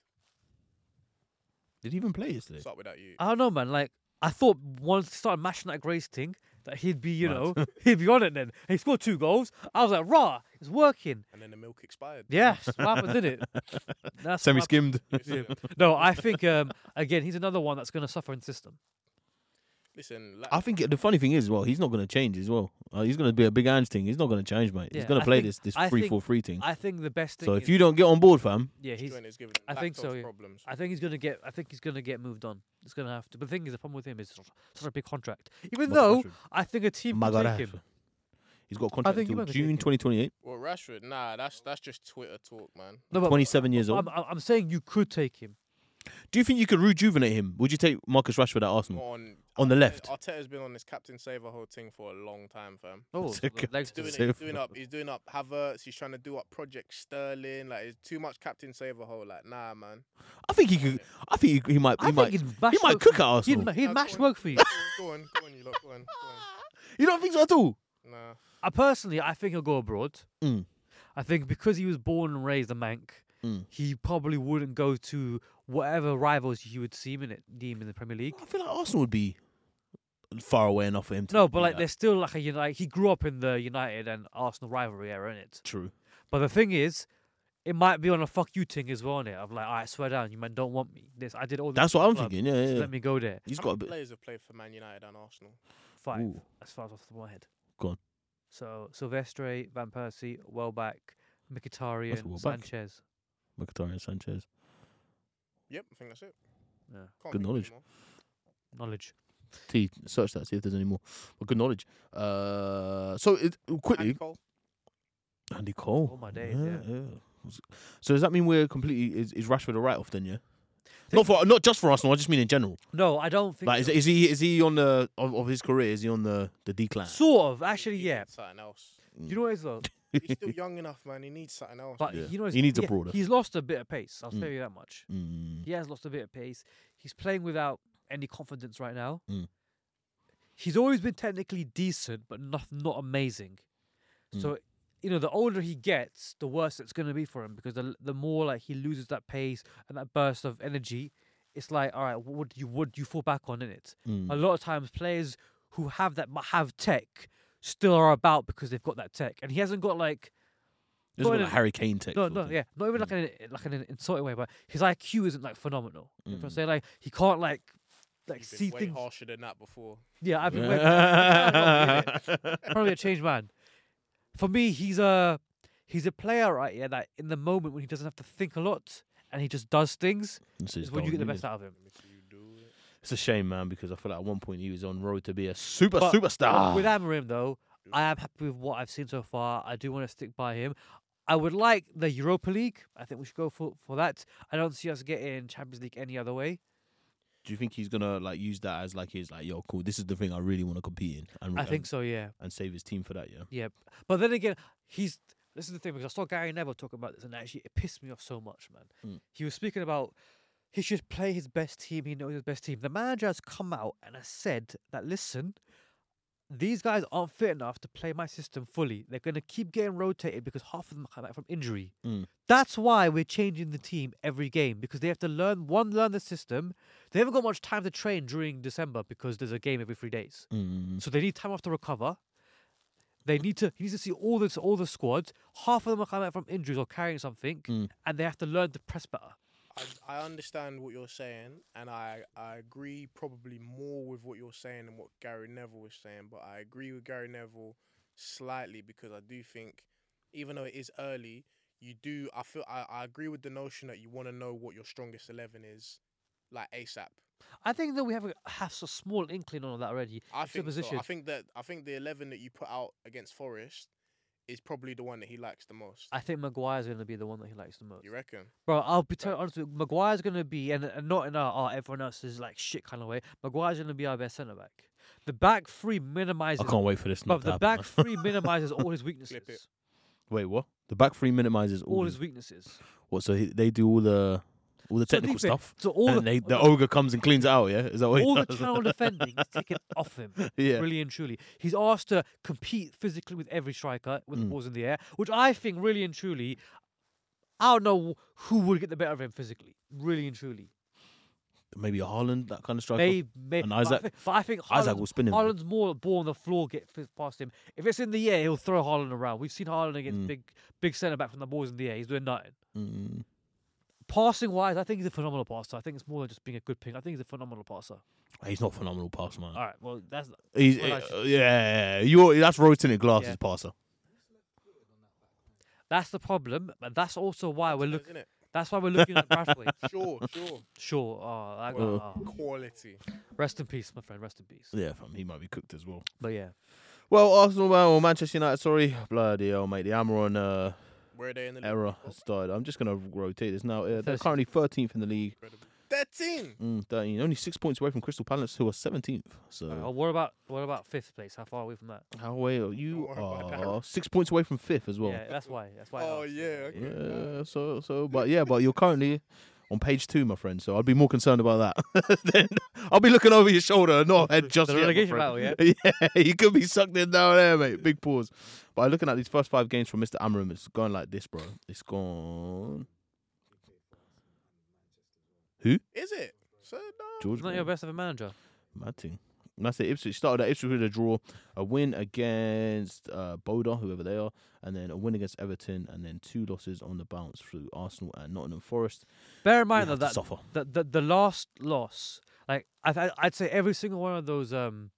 Did he even play yesterday? Start without you. I don't know, man. Like I thought once he started mashing that Grace thing, that he'd be, he'd be on it then. And he scored 2 goals. I was like, rah, it's working. And then the milk expired. Yeah, that's what happened, didn't it? That's what Semi-skimmed. happened. No, I think again he's another one that's going to suffer in the system. Listen, I think the funny thing is, well, he's not going to change as well. He's going to be a big Ange thing. He's not going to change, mate. He's Yeah, going to I play think- this I think- 3-4-3 thing. I think the best thing. So if is- you don't get on board, fam, yeah, he's. joint is giving I think so, lactose yeah. problems. I think he's gonna get. I think he's gonna get moved on. It's gonna have to. But the thing is, the problem with him is such a big contract. Even Marcus though Rashford. I think a team My can God, take him. he's got a contract think he until might be June taking- 2028. Well, Rashford, nah, that's just Twitter talk, man. No, but 27 years old. I'm saying you could take him. Do you think you could rejuvenate him? Would you take Marcus Rashford at Arsenal? On the left? Arteta's been on this captain save a whole thing for a long time, fam. Oh, It's so okay. the legs Doing to it. it. He's doing up Havertz. He's trying to do up Project Sterling. Like, it's too much captain save a hole. Like, nah, man. I think he could. I think he might. I He might. think he'd mash He might work cook for at you. Arsenal. He'd Nah, mash go on. work for you. Go on, you lot. Go on. You don't think so at all? Nah. Personally, I think he'll go abroad. Mm. I think because he was born and raised a Manc, Mm. he probably wouldn't go to whatever rivals he would deem in the Premier League. I feel like Arsenal would be far away enough for him to. No, do but like that. there's still like a United. He grew up in the United and Arsenal rivalry era, innit? True. But the thing is, it might be on a fuck you thing as well, innit? Of like, alright, swear down, you man don't want me. I did all this. That's for what the I'm club, thinking. Yeah, so yeah. let me go there. He's How got a many bit. players have played for Man United and Arsenal? 5, Ooh. as far as off the top of my head. Go on. So Silvestre, Van Persie, Welbeck, Mkhitaryan, Welbeck? Sanchez. Mkhitaryan, Sanchez. Yep, I think that's it. Yeah. Can't Good think knowledge. anymore. Knowledge. Search that, see if there's any more. But good knowledge. So quickly, Andy Cole. Andy Cole. All my days, yeah. So does that mean we're completely is Rashford a write off then? Yeah. Not just for Arsenal. I just mean in general. No, I don't think. Like, so. is he on the of his career? Is he on the decline? Sort of, actually, He yeah. needs something else. You know what it is though? He's still young enough, man. He needs something else. But Yeah. you know, He needs a broader. He's lost a bit of pace. I'll Mm. tell you that much. Mm. He has lost a bit of pace. He's playing without any confidence right now. Mm. He's always been technically decent, but not amazing. Mm. So, the older he gets, the worse it's going to be for him because the more like he loses that pace and that burst of energy, it's like, all right, what do you fall back on in it? Mm. A lot of times, players who have tech still are about because they've got that tech, and he hasn't got like. This is not like in a- Harry Kane tech. No, sort no, of thing. yeah, not even like in an insulting way, but his IQ isn't like phenomenal. You know what I'm Mm. saying? Like he can't like You've see been way things. harsher than that before. Yeah, I've been way probably a changed man. For me, he's a player, right? Yeah, that in the moment when he doesn't have to think a lot and he just does things, It's his is when you style, get the really. best out of him. If you do it. It's a shame, man, because I feel like at one point he was on road to be a superstar. With Amorim, though, I am happy with what I've seen so far. I do want to stick by him. I would like the Europa League. I think we should go for that. I don't see us getting Champions League any other way. Do you think he's gonna like use that as like his yo cool? This is the thing I really want to compete in, and I think so, yeah. and save his team for that. Yeah. Yeah, but then again, this is the thing because I saw Gary Neville talk about this, and actually it pissed me off so much, man. Mm. He was speaking about he should play his best team. He knows his best team. The manager has come out and has said that listen, these guys aren't fit enough to play my system fully. They're going to keep getting rotated because half of them come back from injury. Mm. That's why we're changing the team every game because they have to learn the system. They haven't got much time to train during December because there's a game every 3 days. Mm. So they need time off to recover. He needs to see all the squads. Half of them are coming back from injuries or carrying something, and they have to learn to press better. I understand what you're saying, and I agree probably more with what you're saying than what Gary Neville was saying. But I agree with Gary Neville slightly because I do think, even though it is early, I agree with the notion that you want to know what your strongest 11 is, like ASAP. I think that we have a small inkling on that already. I It's a think so. position. I think the 11 that you put out against Forest is probably the one that he likes the most. I think Maguire's going to be the one that he likes the most. You reckon? Bro, I'll be honest with you, Maguire's going to be, and not in our everyone else is like shit kind of way, Maguire's going to be our best centre-back. The back three I minimizes. can't wait for this. But Not to the happen, back man. three minimizes all his weaknesses. Flip it. Wait, what? The back three minimizes All his weaknesses. What? So they do all the technical So stuff, So all and the ogre comes and cleans it out. Yeah, is that what all he the does? channel defending is taken off him. Yeah. Really and truly. He's asked to compete physically with every striker with the Mm. balls in the air, which I think really and truly, I don't know who would get the better of him physically. Really and truly. Maybe a Haaland, that kind of striker. Maybe. And but Isaac? I think Isaac Haaland's- will spin him. Haaland's more ball on the floor, get past him. If it's in the air, he'll throw Haaland around. We've seen Haaland against Mm. big centre back from the balls in the air. He's doing nothing. Mm. Passing wise, I think he's a phenomenal passer. I think it's more than just being a good ping. I think he's a phenomenal passer. He's not a phenomenal pass, man. All right, well that's He's well, I should- you're that's rotating glasses Yeah. passer. the problem, but that's also why we're looking. Isn't it? That's why we're looking at Brathwaite. Sure. Sure. Oh, that guy, Well, oh. Quality. Rest in peace, my friend. Rest in peace. Yeah, fam, he might be cooked as well. But yeah, Well, Arsenal, man, or Manchester United, sorry. Bloody hell, mate. The Amaron Where are they in the league? error has started. I'm just going to rotate this now. They're 13th. currently 13th in the league. Incredible. 13. 13. Only 6 points away from Crystal Palace, who are 17th. So, what about fifth place? How far away from that? how away are you? Don't worry about that. Are 6 points away from 5th as well. Yeah, that's why. That's why. I Oh asked. yeah. Okay. Yeah, but you're currently on page 2, my friend. So I'd be more concerned about that. Then I'll be looking over your shoulder, not head just The yet. my relegation friend. battle, Yeah, you could be sucked in down there, mate. Big pause. But looking at these first 5 games from Mr. Amarim, it's gone like this, bro. It's gone. Is it? So no. George, He's not your best ever manager. mad thing. And that's it. Ipswich started at Ipswich with a draw, a win against Boda, whoever they are, and then a win against Everton, and then 2 losses on the bounce through Arsenal and Nottingham Forest. Bear in We mind have though to suffer. that the last loss, like I'd say every single one of those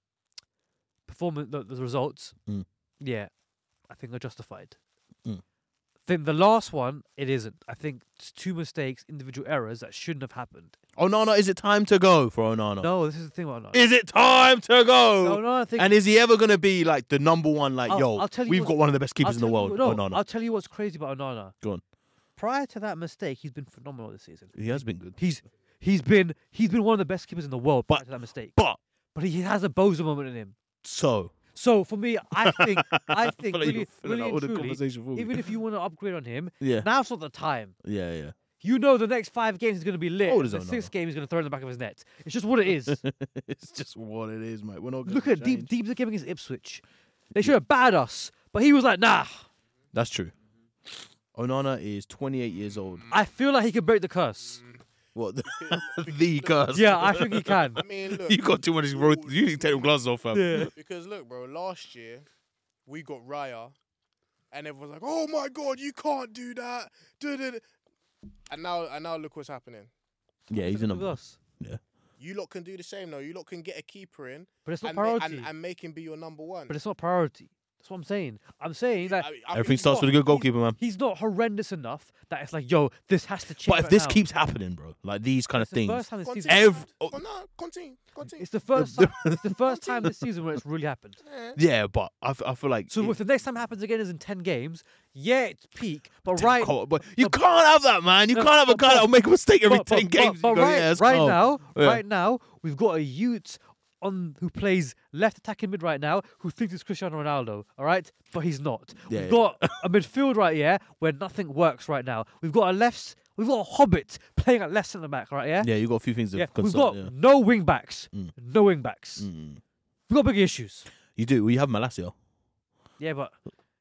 performance the results, Mm. yeah, I think are justified. Mm. I think the last one it isn't. I think it's 2 mistakes, individual errors that shouldn't have happened. Onana, is it time to go for Onana? No, this is the thing about Onana. Is it time to go? No, I think. And is he ever going to be like the number one, like, I'll tell you we've what- got one of the best keepers in the I'll tell world, you- no, Onana. I'll tell you what's crazy about Onana. Go on. Prior to that mistake, he's been phenomenal this season. He has been good. He's been one of the best keepers in the world prior But- to that mistake. But, But he has a Boza moment in him. so. So for me, I think I feel like really, you're filling really out all and the truly, conversation for me. even if you want to upgrade on him, Yeah. now's not the time. Yeah. You know the next 5 games is going to be lit. How old is The Onana? 6th game is going to throw it in the back of his net. It's just what it is. It's just what it is, mate. We're not going Look to at deep the game against Ipswich. They should have battered us, but he was like, nah. That's true. Onana is 28 years old. I feel like he could break the curse. What? The curse. Yeah, I think he can. I mean, look. You got too much. You need to take them glasses off, fam. Yeah. Because look, bro, last year we got Raya, and everyone's like, "Oh my God, you can't do that." Da-da-da. And now look what's happening. Yeah, he's in With a. us. You lot can do the same though. You lot can get a keeper in But it's not and, priority. and make him be your number one. But it's not priority. That's what I'm saying. I'm saying that I think Everything he's starts got- with a good goalkeeper, man. he's not horrendous enough that it's like, yo, this has to change. But if right this now. keeps happening, bro, like these kind of It's the things, first time this season. Continue. oh, Oh, no, continue. It's the first. It's the first time this season where it's really happened. yeah, but I feel like So if the next time happens again is in 10 games, yeah, it's peak. But right, but you can't have that, man. You No, can't have a guy that'll make a mistake every but- 10 games. But You go, right, yeah, it's right calm. now, Yeah. right now, we've got a youth on who plays left attacking mid right now who thinks it's Cristiano Ronaldo. All right, but he's not. Yeah, We've yeah. got a midfield right here where nothing works right now. We've got a Hobbit playing at left centre back right here. Yeah, you got a few things to Yeah, we've consult. got Yeah. no wing backs. Mm. No wing backs. Mm. We've got big issues. You do. Well, you have Malacia. Yeah, but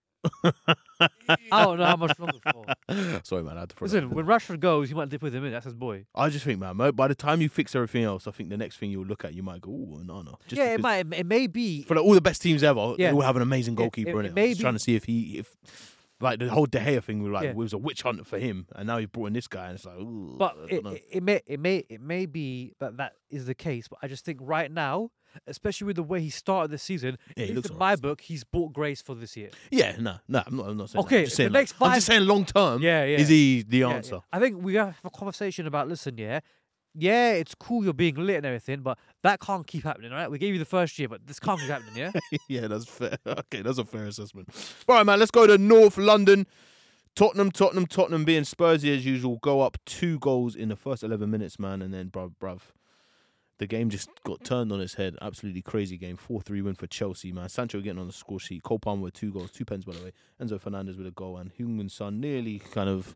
I don't know how much longer for. Sorry, man. I had to throw that Listen, in. when Rashford goes, you might dip with him in. That's his boy. I just think, man, by the time you fix everything else, I think the next thing you'll look at, you might go, "Ooh, no." Just Yeah, it because- might. It may be. For like, all the best teams ever, Yeah. they all have an amazing Yeah, goalkeeper in it it. may Just trying be- to see if like the whole De Gea thing was like Yeah. it was a witch hunt for him, and now he brought in this guy, and it's like, ooh, But I don't know. it may be that is the case. But I just think right now, especially with the way he started this season, Yeah, he at least looks in alright. my book, he's bought grace for this year. Yeah, no, I'm not saying. Okay, that. I'm just the saying, next I'm five- just saying, long term, Yeah, yeah. is he the Yeah, answer? yeah. I think we have a conversation about. Listen, yeah, it's cool you're being lit and everything, but that can't keep happening. All right, we gave you the first year, but this can't keep happening. Yeah. Yeah, that's fair. Okay, that's a fair assessment. All right, man, let's go to North London. Tottenham being Spursy as usual, go up 2 goals in the first 11 minutes, man, and then bruv, the game just got turned on its head. Absolutely crazy game. 4-3 win for Chelsea, man. Sancho getting on the score sheet. Cole Palmer with 2 goals, 2 pens by the way. Enzo Fernandez with a goal, and Heung-min Son nearly kind of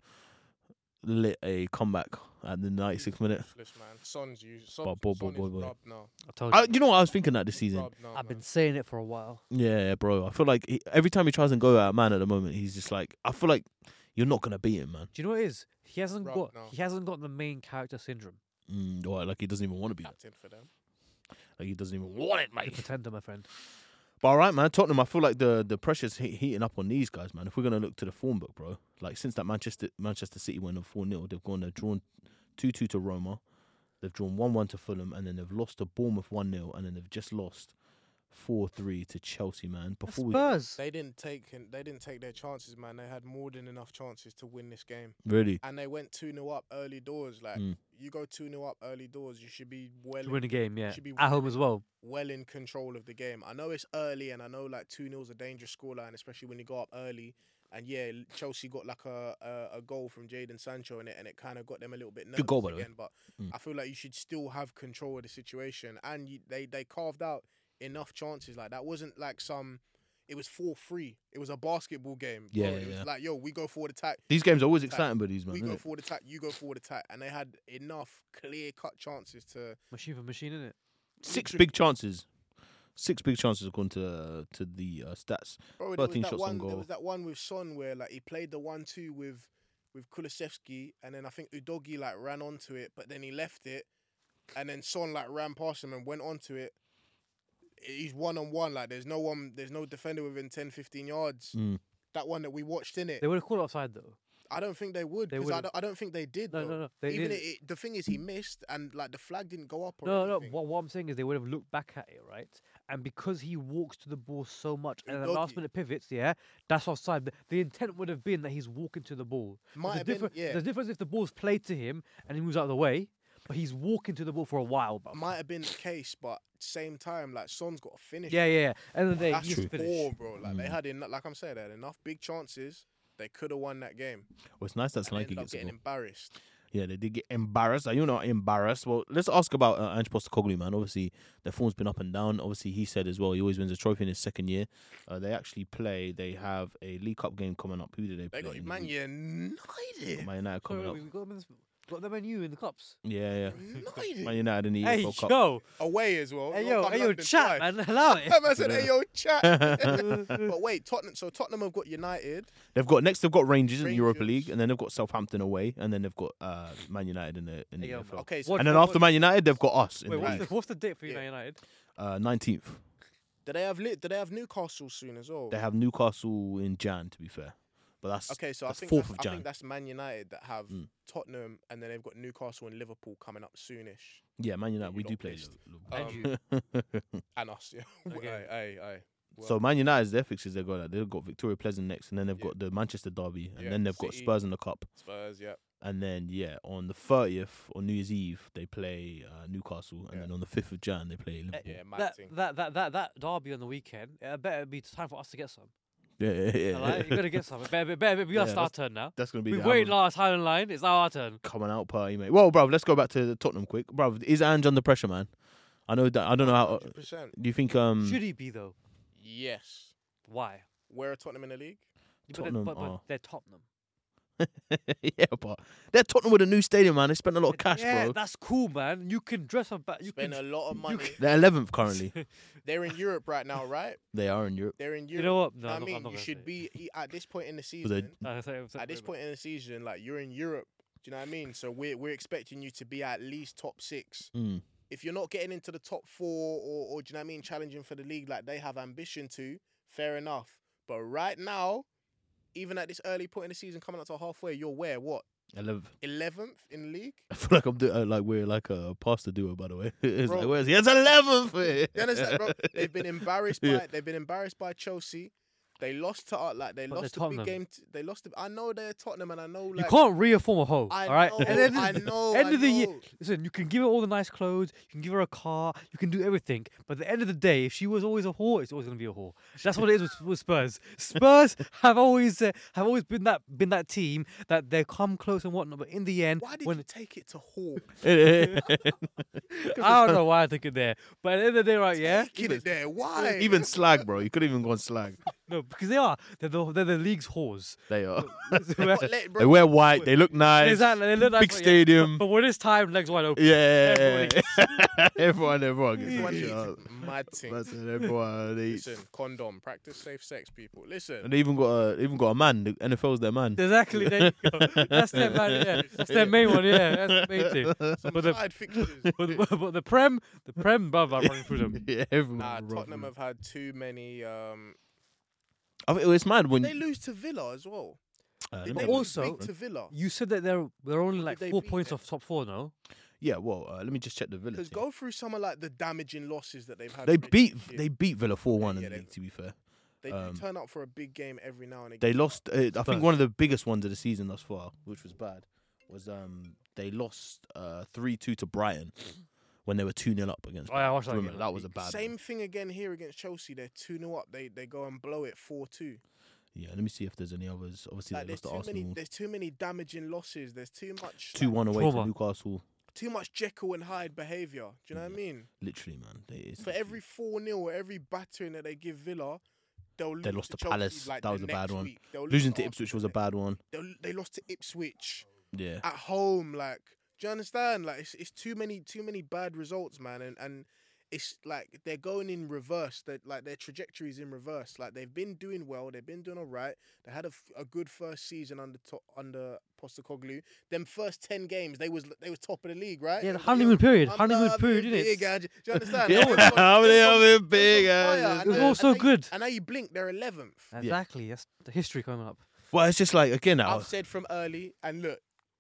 lit a comeback at the 96th minute. Useless, man. Son's Boy. rubbed now. I told you. You know what I was thinking that this season? Rubbed now, I've been man. saying it for a while. Yeah, bro. I feel like every time he tries and go at a man at the moment, he's just like, I feel like you're not gonna beat him, man. Do you know what it is? He hasn't Rubbed got now. he hasn't got the main character syndrome. Or like he doesn't even want to be. Captain for them. Like he doesn't even want it, You mate. pretender, my friend. But all right, man. Tottenham, I feel like the pressure's heating up on these guys, man. If we're gonna look to the form book, bro, like since that Manchester City went on 4-0, they've drawn 2-2 to Roma, they've drawn 1-1 to Fulham, and then they've lost to Bournemouth 1-0, and then they've just lost 4-3 to Chelsea, man. That's Before we Spurs. They didn't take their chances, man. They had more than enough chances to win this game, really, and they went 2-0 up early doors. Like you go 2-0 up early doors, you should be To win a game, yeah. should be At home as well. well in control of the game. I know it's early, and I know like 2-0 is a dangerous scoreline, especially when you go up early. And yeah, Chelsea got like a goal from Jadon Sancho in it, and it kind of got them a little bit nervous goal, by the way. again. But I feel like you should still have control of the situation, and they carved out enough chances. Like that wasn't like it was 4-3. It was a basketball game. Bro. Yeah, It was yeah. like, yo, we go forward attack. these games are always Attack. exciting, buddies, man. We Isn't go it? forward attack. You go forward attack, and they had enough clear-cut chances to. Machine for machine, innit? 6 big chances. 6 big chances according to the stats. Bro, there was 13 that shots one. on There goal. was that one with Son where like he played the 1-2 with Kulusevski, and then I think Udogi like ran onto it, but then he left it, and then Son like ran past him and went onto it. He's 1-on-1. Like there's no defender within 10-15 yards. That one that we watched in it. They would have called it offside though. I don't think they would. They Because would've. I don't think they did. No, though. no, no. They Even didn't. the thing is, he missed, and like the flag didn't go up. Or No, no. anything. What I'm saying is they would have looked back at it, right? And because he walks to the ball so much and the Udogie. last minute pivots, yeah, that's offside. The intent would have been that he's walking to the ball. Might There's have a been, yeah. There's a difference if the ball's played to him and he moves out of the way, but he's walking to the ball for a while, bro. Might have been the case, but same time, like Son's got to finish. Yeah, yeah, yeah. End of the day, That's he's true. finished. Bro. Like they had like I'm saying, they had enough big chances. They could have won that game. Well, it's nice that And they Solanke ended up gets a getting goal. embarrassed. Yeah, they did get embarrassed. Are you not embarrassed? Well, let's ask about Ange Postecoglou, man. Obviously, their form's been up and down. Obviously, he said as well he always wins a trophy in his second year. They actually play. They have a League Cup game coming up. Who did they play? They got in the Man league? United. Man United coming Sorry, up. we got them and you in the cups. Yeah. United. Man United in the Hey, EFL Cup. yo. Away as well. Hey, Not yo. come Hey, yo, London chat, twice. man. Allow it. I said, hey, yo, chat. But wait, Tottenham have got United. They've got Rangers in the Europa Rangers. League, and then they've got Southampton away, and then they've got Man United in the Hey, yo, EFL. Okay, so What- And then what- after Man United, they've got us in Wait, the league. what's the date for Yeah. United? 19th. do they have Newcastle soon as well? They have Newcastle in Jan, to be fair, but that's Okay, so that's I think 4th that's, of I Jan. think that's Man United that have Mm. Tottenham, and then they've got Newcastle and Liverpool coming up soonish. Yeah, Man United. We You do lot play. pissed. Liverpool. And us, yeah. Okay. Aye. So Man United's their fixtures they've got. They've got Victoria Pleasant next, and then they've Yeah. got the Manchester derby, and Yeah, then they've got City. Spurs in the cup, Spurs, yeah. and then on the 30th on New Year's Eve they play Newcastle, and Yeah. then on the 5th of Jan they play Liverpool. Yeah, mad thing. That derby on the weekend, it better be time for us to get some. Yeah. Alright, you gotta get some. It better be Yeah, our turn now. That's gonna be We the waited Amazon last time in line. It's our turn. coming out party, mate. Well, bruv, let's go back to Tottenham quick, bruv. Is Ange under pressure, man? I know that. I don't know how. 100%. Do you think Should he be though? Yes. Why? Where are Tottenham in the league? Tottenham but are- they're Tottenham. yeah, but they're Tottenham with a new stadium, man. They spent a lot of cash, yeah, bro. that's cool, man. You can dress up. You Spend can. a lot of money. They're 11th currently. They're in Europe right now, right? They are in Europe. They're in Europe. You know what? No, I I'm not- mean, I'm not you gonna should say be at this point in the they- season. At At this point in the season, like you're in Europe. Do you know what I mean? So we're expecting you to be at least top 6. Mm. If you're not getting into the top 4, or do you know what I mean, challenging for the league like they have ambition to, fair enough. But right now, even at this early point in the season, coming up to halfway, you're where? What? 11th. 11th in the league? I feel like I'm like we're like a pastor duo, by the way. It's Bro. like, where's he? It's 11th. You understand, bro? They've been embarrassed by Yeah. They've been embarrassed by Chelsea. They lost to they But lost they're a big Tottenham. game. I know they're Tottenham, and I know You like can't reaffirm a hoe, I all right? know, At the end of I the- know, end I of the year, know. listen, you can give her all the nice clothes, you can give her a car, you can do everything, but at the end of the day, if she was always a whore, it's always gonna be a whore. That's what it is with Spurs. Spurs have always been that team that they come close and whatnot, but in the end, Why did when you take it to Hall? I don't know why I took it there, but at the end of the day, right? Yeah, Taking it there. Why? Even slag, bro. You could even go on slag. no, because they're the league's whores. They are. Let- bro, They wear white. They look nice. Exactly, they look like Big stadium. But when it's time, legs wide open. Yeah. Everybody- everyone gets Everyone a needs shot. mad thing. Listen, everyone. They, Listen, condom. Practice safe sex, people. Listen. and they even got a man. The NFL's their man. Exactly, there you go. That's their man, yeah. That's their main one, yeah. That's the main thing. Some But the- side fixtures. But the Prem, bruv, I'm running through them. Yeah, everyone. Nah, will Tottenham run have had too many. I think it's mad when. They lose to Villa as well. let Did me they have a lose also- big to Villa? You said that they're only like they 4 beat points them? off top 4, no? Yeah, well, let me just check the Villa. Because team. go through some of like the damaging losses that they've had. They already beat this year. they beat Villa 4-1 Yeah, in yeah, the league. To be fair, They um, do turn up for a big game every now and again. they lost. I Spurs. think one of the biggest ones of the season thus far, which was bad, was they lost 3-2 to Brighton when they were 2-0 up against. Oh, yeah, I watched that Remember, game. that was a bad. Same one. thing again here against Chelsea. They're 2-0 up. They go and blow it 4-2. Yeah, let me see if there's any others. Obviously, Like they there's lost to too many. Arsenal. There's too many damaging losses. There's too much. 2-1 away Trauma. to Newcastle. Too much Jekyll and Hyde behaviour. Do you know what I mean? Literally, man. For every 4-0 or every battering that they give Villa, they'll lose They lost to Chelsea, Palace. like, That the was a bad next one. week. They'll lose Losing to Arsenal Ipswich was a the bad one. They lost to Ipswich Yeah. at home. Like, do you understand? Like, it's too many bad results, man. And it's like they're going in reverse. That like their trajectory is in reverse. Like they've been doing well. They've been doing all right. They had a good first season under Postecoglou. Them first 10 games, they was top of the league, right? Yeah, It the was like, honeymoon yo, period. I'm Honeymoon not period, having innit? big, do you understand? Yeah. Everyone's on- How many everyone's- having big everyone's on ass- fire, It was and all then- so and now you- good. And now you blink, they're 11th. Exactly. That's the history coming up. Well, it's just like again now. I've said from early, and look,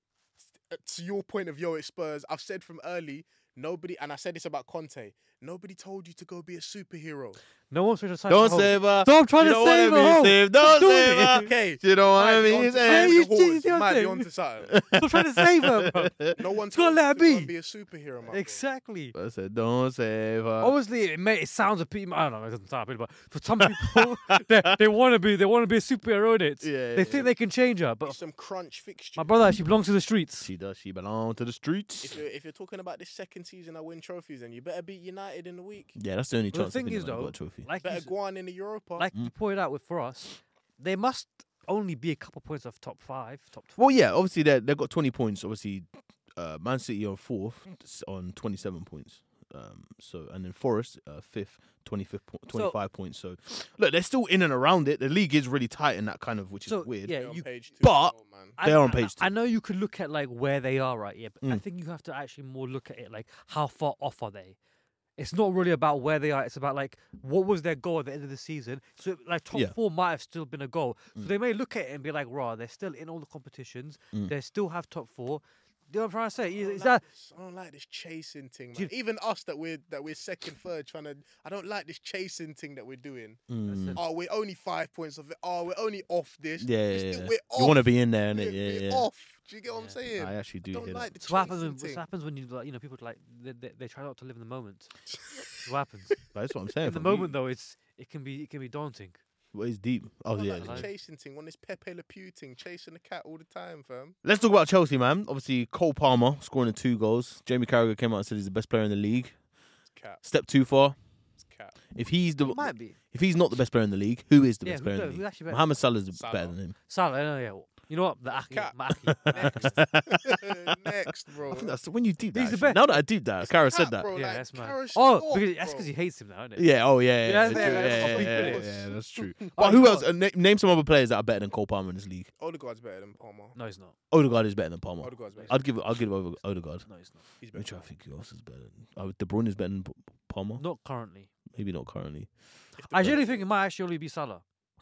to your point of yo, it's Spurs. I've said from early, nobody, and I said this about Conte. Nobody told you to go be a superhero. No one's trying to sign Don't for hope. save her. Stop trying You to don't wanna save be her. hope. saved. Don't doing save it. her. Okay, You don't want might to be be onto saved. something you with the horse. cheating, Might be Dante. onto something. Stop trying to save her, bro. No one Just gotta told let you her to go be. and be a superhero, man. Exactly. I said, don't save her. Obviously, it sounds a bit. I don't know. It doesn't sound a bit, but for some people, they want to be a superhero in it. Yeah, They think they can change her, but Some crunch fixture. my brother, she belongs to the streets. She does. She belongs to the streets. If you're talking about this second season, I win trophies, then you better beat United in the week. Yeah, that's the only Well, chance. the I thing think is, they're gonna though, got a trophy. like Better go on in the Europa. like you pointed out for us, they must only be a couple points off top 5, top 12. Well, yeah, obviously they've got 20 points. Obviously, Man City are fourth on 27 points. So and then Forest fifth, 25 points. So look, they're still in and around it. The league is really tight in that kind of, which is So, weird. yeah, They're on you page 2 but- as well, man. They're on page I 2. know you could look at like where they are right, yeah, but I Mm. think you have to actually more look at it like how far off are they. It's not really about where they are. It's about like what was their goal at the end of the season. So like top Yeah. 4 might have still been a goal. So they may look at it and be like, "Raw, they're still in all the competitions. Mm. They still have top 4." You know what I'm trying to say? I don't Is like that this. I don't like this chasing thing, Do man. you- Even us that we're second, third, trying to. I don't like this chasing thing that we're doing. Mm. Oh, we're only 5 points off it. Oh, we're only off this. Yeah, It's yeah, still- yeah. We're off. You want to be in there, We're, innit? Yeah, we're yeah. off. Do you get what I'm Yeah. saying? I actually do don't hear like that. the so what happens? chasing What thing. happens when you like, people like they try not to live in the moment? What happens That's what I'm saying. in the fam. moment though? It can be daunting. Well, it's deep. Oh I don't yeah. like yeah. the chasing thing. On this Pepe Le Pew thing, chasing the cat all the time, fam. Let's talk about Chelsea, man. Obviously, Cole Palmer scoring the 2 goals. Jamie Carragher came out and said he's the best player in the league. It's cat. Step too far. It's cat. If he's the Might be. if he's not the best player in the league, who is the Yeah, best player in the who's league? actually better? Mohamed Salah's Salah. better than him. Salah, yeah. You know what? The Aki, Cat. my Aki. Next, bro. I think that's when you deep that. He's the actually. best. Now that I deep that, Kara said Cat, that. bro, Yeah, like, that's mad. Carragher's Oh, soft, because that's bro. because he hates him now, isn't it? Yeah, oh yeah, Yeah, yeah, that's- true. yeah, yeah, that's yeah, what we yeah, feel. yeah, that's true. Oh, But you who know else? Name some other players that are better than Cole Palmer in this league. Odegaard's better than Palmer. No, he's not. Odegaard is better than Palmer. Odegaard's better. I'll give over Odegaard. No, he's not. He's Let me better. try to think who else is better. De Bruyne is better than Palmer. Not currently. Maybe not currently. I genuinely think it might actually only be Salah.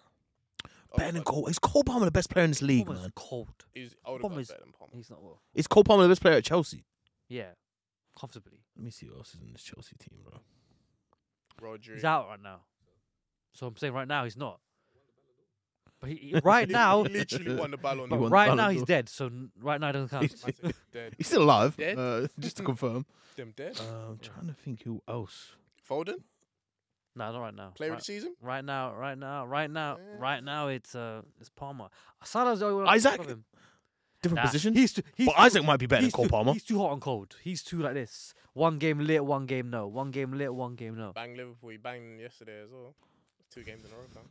Better than Cole. Is Cole Palmer the best player in this league, Palmer's man? cold. Is Palmer's- Odegaard's better than Palmer. He's not well. Is Cole Palmer the best player at Chelsea? Yeah, comfortably. Let me see who else is in this Chelsea team, bro. Rodri. He's out right now. So I'm saying right now he's not. But right now, he literally won the Ballon but d'Or. won the right Ballon now d'Or. he's dead. So right now it doesn't count. I said dead. He's still alive. Dead? Just to confirm. Them dead. I'm trying to think who else. Foden, No, not right now. player right, of the season. right now, Yeah. it's Palmer. Salah's the only one I Isaac? think of him. Different Nah, position. He's But Isaac might be better than Cole Palmer. He's too hot and cold. He's too like this. One game lit, one game no. One game lit, one game no. Bang Liverpool. He banged yesterday as well. 2 games in a row, fam.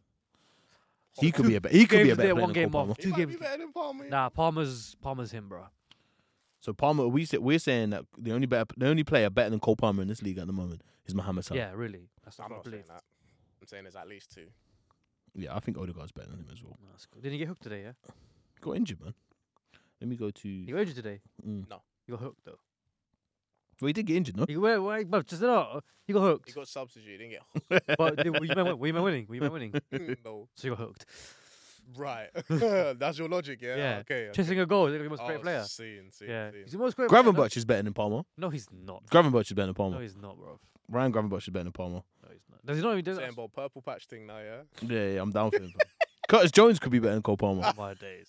He could be a better. He could be a Games better there, player one than game Cole off. Palmer. He Two might games. be better than Palmer. Nah, Palmer's him, bro. So Palmer, we're saying that the only player better than Cole Palmer in this league at the moment is Mohamed Salah. Yeah, really. That's I'm what I not believe. saying that. I'm saying there's at least 2. Yeah, I think Odegaard's better than him as well. No, that's cool. Didn't he get hooked today? Yeah, Got injured, man. Let me go to. he got injured today. Mm. He got hooked though. Well, he did get injured, no? But just not. He got hooked. He got substitute. He didn't But were you man winning? Were you man winning? get no. So you got hooked. Right. That's your logic, yeah? Yeah. Okay. Chasing a goal. He's the most great player. Seeing. Yeah, Seeing. he's the most great player. Gravenberch is better than Palmer. No, he's not. Gravenberch is better than Palmer. No, he's not, bro. Ryan Gravenberch is better than Palmer. No, he's not. Does he not even do Saying that? about purple patch thing now, yeah? Yeah, I'm down for him. Curtis Jones could be better than Cole Palmer. Oh, my days.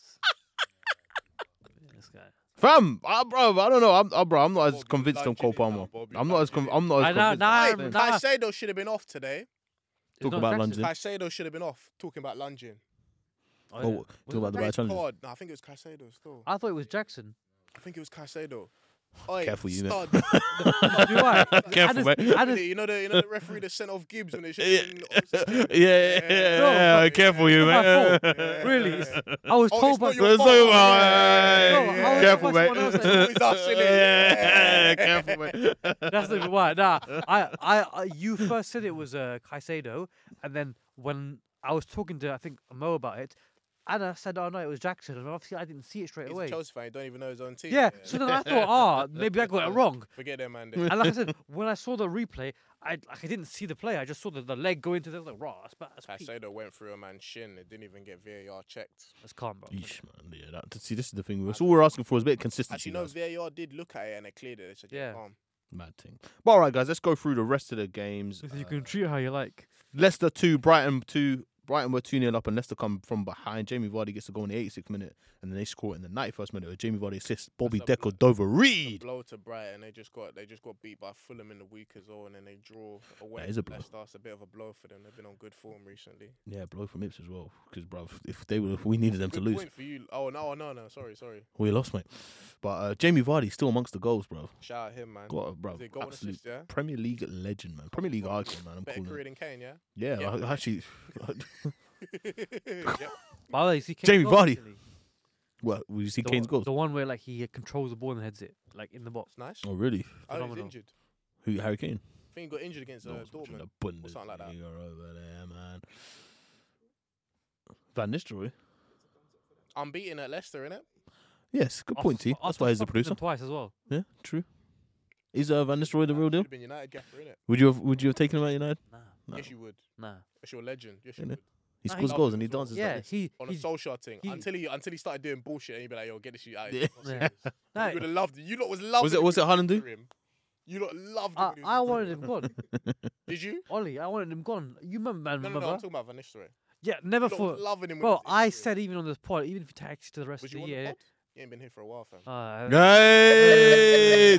This guy. Fam, bro, I don't know. I'm not as Bobby, convinced on lunge Cole it now, Palmer. Bobby, I'm not as lunge it. I'm not as I know, convinced. nah, I'm nah. saying. Caicedo should have been off today. It's Talk not about Jackson. lunging. Caicedo should have been off. Talking about lunging. Oh, Oh, yeah. talk Was it about the right Red challenges. card. No, I think it was Caicedo still. I thought it was Jackson. I think it was Caicedo. Oi, Careful, you, mate. stud. Do I? Careful, mate. You know the referee that sent off Gibbs when it should have been offside? Yeah, careful, you, It's not my mate. fault. Really? I was Oh, told it's by not your Let's fault. talk about No, it. how is Careful, it mate. someone else that- It's us, innit? Yeah, careful, mate. That's not even why. Nah, I you first said it was Caicedo, and then when I was talking to I think Mo about it, Anna said, "Oh no, it was Jackson," and obviously I didn't see it straight He's away. a Chelsea fan. He don't even know his own team. Yeah, so then I thought, maybe I got it wrong. Forget that, man. And like I said, when I saw the replay, I didn't see the play. I just saw the leg go into the like, raw. That's peak. Caicedo went through a man's shin. It didn't even get VAR checked. That's calm, bro. Yeesh, man. Yeah, see, this is the thing. That's all we're asking for is a bit of consistency. Actually, no, guys. VAR did look at it and they cleared it. They said, Yeah. yeah, calm. Mad thing. But all right, guys, let's go through the rest of the games. You can treat it how you like. Leicester 2, Brighton 2. Brighton were 2-0 up and Leicester come from behind. Jamie Vardy gets to go in the 86th minute and then they score in the 91st minute with Jamie Vardy assists Bobby That's a Decker Dover The Reed. blow to Brighton. They just got beat by Fulham in the week as well, and then they draw away. That is a from blow. Leicester. It's a bit of a blow for them. They've been on good form recently. Yeah, blow from Ips as well. Because, bruv, if we needed them to Good lose, point for you. Oh no, sorry. we lost, mate. But Jamie Vardy still amongst the goals, bruv. Shout out him, man. Got, bruv, Is it goal and absolute assist, yeah? Premier League legend, man. Premier League icon, man. I'm Better calling career it. than Kane, yeah. Yeah, Yeah. I actually. Yep. By the way, you see Kane's Jamie goal Vardy. recently? Well, you see The Kane's one- goals? The one where like he controls the ball and heads it like in the box. It's nice. Oh, really? Oh, he's phenomenal. injured. Who? Harry Kane? I think he got injured against No, it's watching Dortmund. the or something like that. Bundesliga over there, man. Van Nistelrooy? Unbeaten at Leicester, innit? Yes, good point, T. That's why he's the producer. Twice as well. Yeah, true. Is Van Nistelrooy the real deal? Should have been United gaffer, innit? Would you have taken him at United? Nah, No. Yes, you would. nah. That's your legend. Yes, you Innit? would. He Nah, scores he- goals and he as well. dances Yeah, like this. he. On a he social thing. he- Until he started doing bullshit and you'd be like, yo, get this shit out of Yeah. here. It's not serious. nah, You would have loved it. You lot was loving Was it Haaland do? him. You lot loved I, him. when he was I in wanted Dortmund. him gone. Did you? Ollie, I wanted him gone. You remember, man? No, remember? I'm talking about Van Nistelrooy. Yeah, never You lot thought. was loving him. when Bro, he was in I Dortmund. said even on this pod, even if you tax to the rest Was of you the on the year. pod? You ain't been here for a while, fam. Hey!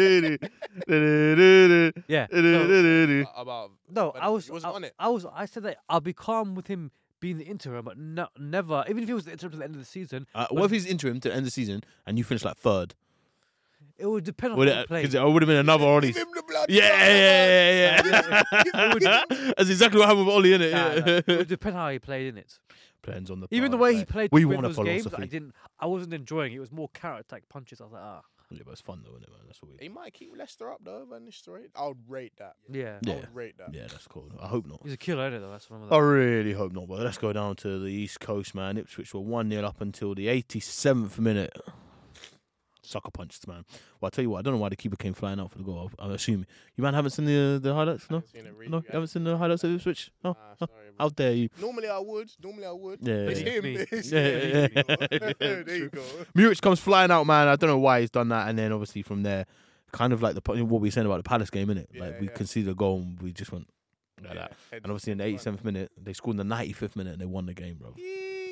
Yeah. No, About no, Van- I was. you wasn't on it. I said that I'll be calm with him being the interim, but never. Even if he was the interim to the end of the season, What if he's interim to end of the season and you finish like third? it would depend on Would how he it? played. Because it would have been another Ollie. Give him the blood. Yeah. That's exactly what happened with Ollie, innit? Nah, Yeah. it would depend how he played in it. Depends on the Even the part, way he like, played we to win want a those games, philosophy. I wasn't enjoying it. It was more counter attack punches. I was like, Yeah, but it's fun though, isn't it, man? That's what we. He might keep Leicester up though, Van Nistelrooy. I would rate that. yeah. Yeah. I would rate that. Yeah, that's cool. I hope not. He's a killer, isn't it, though? That's one of I really hope not. But let's go down to the East Coast, man. Ipswich were 1-0 up until the 87th minute. Sucker punched, man. Well, I tell you what, I don't know why the keeper came flying out for the goal. I'm assuming you man haven't seen the highlights, no? I haven't seen it No, you haven't seen the highlights of Ipswich. No, Nah, sorry, bro. how dare you? Normally I would. Yeah, It's yeah. him. Me. It's Yeah, him. yeah. There you go. Muric comes flying out, man. I don't know why he's done that, and then obviously from there, kind of like what we were saying about the Palace game, innit? Yeah, Like we yeah. conceded a goal and we just went like Yeah, that. heads And obviously in the fun. 87th minute, they scored in the 95th minute and they won the game, bro.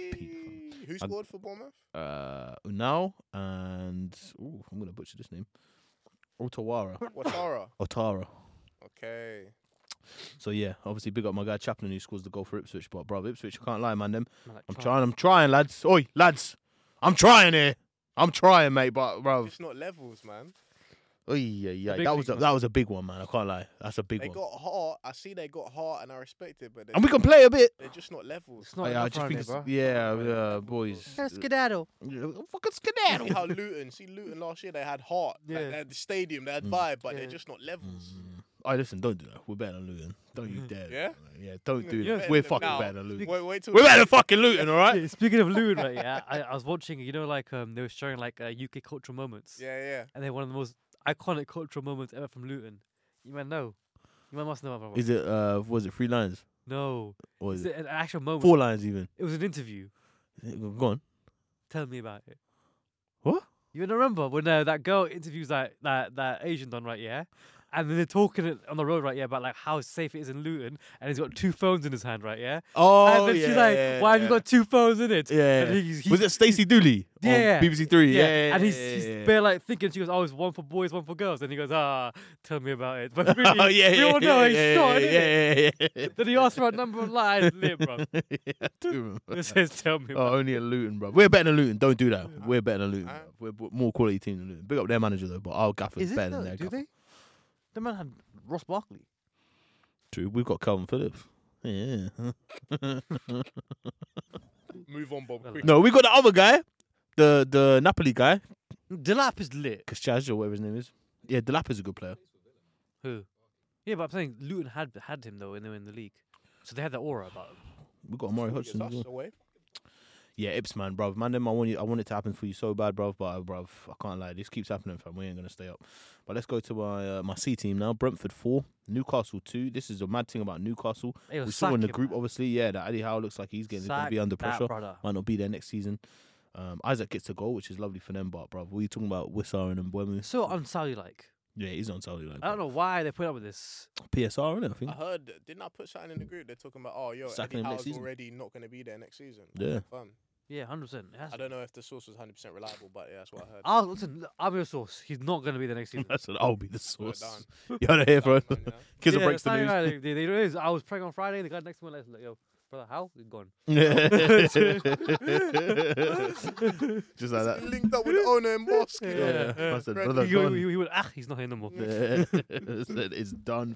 peak. Fam. Who scored for Bournemouth? Unal and I'm gonna butcher this name. Otawara. Watara. Okay. So yeah, obviously big up my guy Chaplin who scores the goal for Ipswich. But bro, Ipswich, I can't lie, man. I'm trying, lads. Oi, lads, I'm trying here. I'm trying, mate. But bro, It's not levels, man. yeah. big That was a big one, man. I can't lie. That's a big They one. got heart. I see they got heart, and I respect it, but And we can play a bit. they're just not levels. It's not I enough just around think here, it's, bro. boys. Skedaddle. Fucking See skedaddle. how Luton last year they had heart. Like, Yeah. they had the stadium, they had vibe, but they're Yeah. just not levels. Alright, listen, don't do that. We're better than Luton. Don't you dare. Yeah? Yeah, don't do Yeah. that. We're Better fucking now. better than Luton. Wait till We're better than fucking Luton, alright? Yeah, speaking of Luton, right? Yeah, I was watching. You know, like they were showing like UK cultural moments, yeah. and they're one of the most iconic cultural moments ever from Luton. You might know. You might must know. About Is it, was it 3 lines? No. Or Is is it it an actual moment? 4 lines even? It was an interview. Go on. Tell me about it. What? You remember when that girl interviews that Asian don, right? Yeah. And then they're talking on the road, right? Yeah, about like how safe it is in Luton, and he's got 2 phones in his hand, right? Yeah. Oh, And then she's like, "Why have you got 2 phones in it?" Yeah. And he's Was it Stacey Dooley? on Yeah. BBC Three. Yeah. And he's bare like thinking. She goes, "Oh, it's one for boys, one for girls." And he goes, "Tell me about it." But really, Oh, yeah, we all know he's shot, innit? yeah. Then he asked for a number online, it's lit, bro. Yeah, I do remember. It says, "Tell me." Oh, About only at Luton, bro. We're better than Luton. Don't do that. We're better than Luton. Bro. We're more quality team than Luton. Big up their manager though, but our gaffer's Is it better though? than their Do gaffer. they? The man had Ross Barkley. True. We've got Calvin Phillips. Yeah. Move on, Bob. Quick. No, we got the other guy, the Napoli guy, Delap is lit. Kashaj or whatever his name is. Yeah, Delap is a good player. Who? Yeah, but I'm saying Luton had him though when they were in the league, so they had that aura about him. We got Amari Against Hudson. as us well. away. Yeah, Ips, man, bruv. Man, them, I want it to happen for you so bad, bruv. But, bruv, I can't lie. This keeps happening, fam. We ain't going to stay up. But let's go to my C team now. Brentford 4, Newcastle 2. This is a mad thing about Newcastle. Hey, We saw in the sack him, group, man. obviously, yeah, that Eddie Howe looks like he's going to Sack be under that pressure. brother. Might not be there next season. Isaac gets a goal, which is lovely for them. But, bruv, we talking about Wissar and Mbeumo. So un-Saudi like. Yeah, he's on Saudi. Like, I don't know why they put up with this. PSR, innit, I think. I heard, didn't I put something in the group? They're talking about, Sacking Eddie him next Howe's season. already not going to be there next season. Yeah. Fun. Yeah, 100%. I don't know if the source was 100% reliable, but yeah, that's what I heard. Oh, listen, I'm your source. He's not going to be the next season. I said, I'll be the Put it source. down. You heard it here, bro. Man, you know? Kids Yeah, breaks the sorry, news. right, they is. I was praying on Friday. The guy next to me, like, yo, brother, how? He's gone. Just like that. Linked up with the owner in Mosque. you know? Yeah. I said, Greg, brother, He gone. went, he's not here no more. Yeah. Said it's done.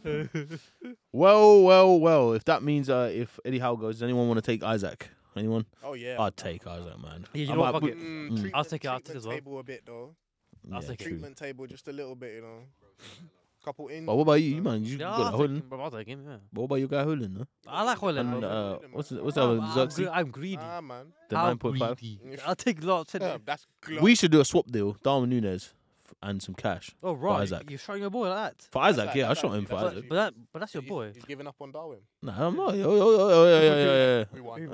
Well. If that means if Eddie Howe goes, does anyone want to take Isaac? Anyone? Oh, yeah. I'd take Isaac, man. Yeah, you I know what, might- fuck it. Treatment, take it out treatment as well. table a bit, though. I'll Yeah, take it. true. Treatment table just a little bit, you know. Couple in. But what about you, man? You Yeah, got I'll take Holland. him, bro. I'll take him, yeah. What about your guy Holland? No? I like Holland, And bro. what's the other Xerxes? I'm greedy. Ah, man. The How 9.5. greedy. I'll take lots. Yeah, that's glock. We should do a swap deal. Darwin Nunes and some cash Oh, right. Isaac. You're showing your boy like that. for Isaac. That's Yeah, I like- shot him that's for like- Isaac. But that's your He's- boy. He's giving up on Darwin. Nah, I'm not. Yeah. We won.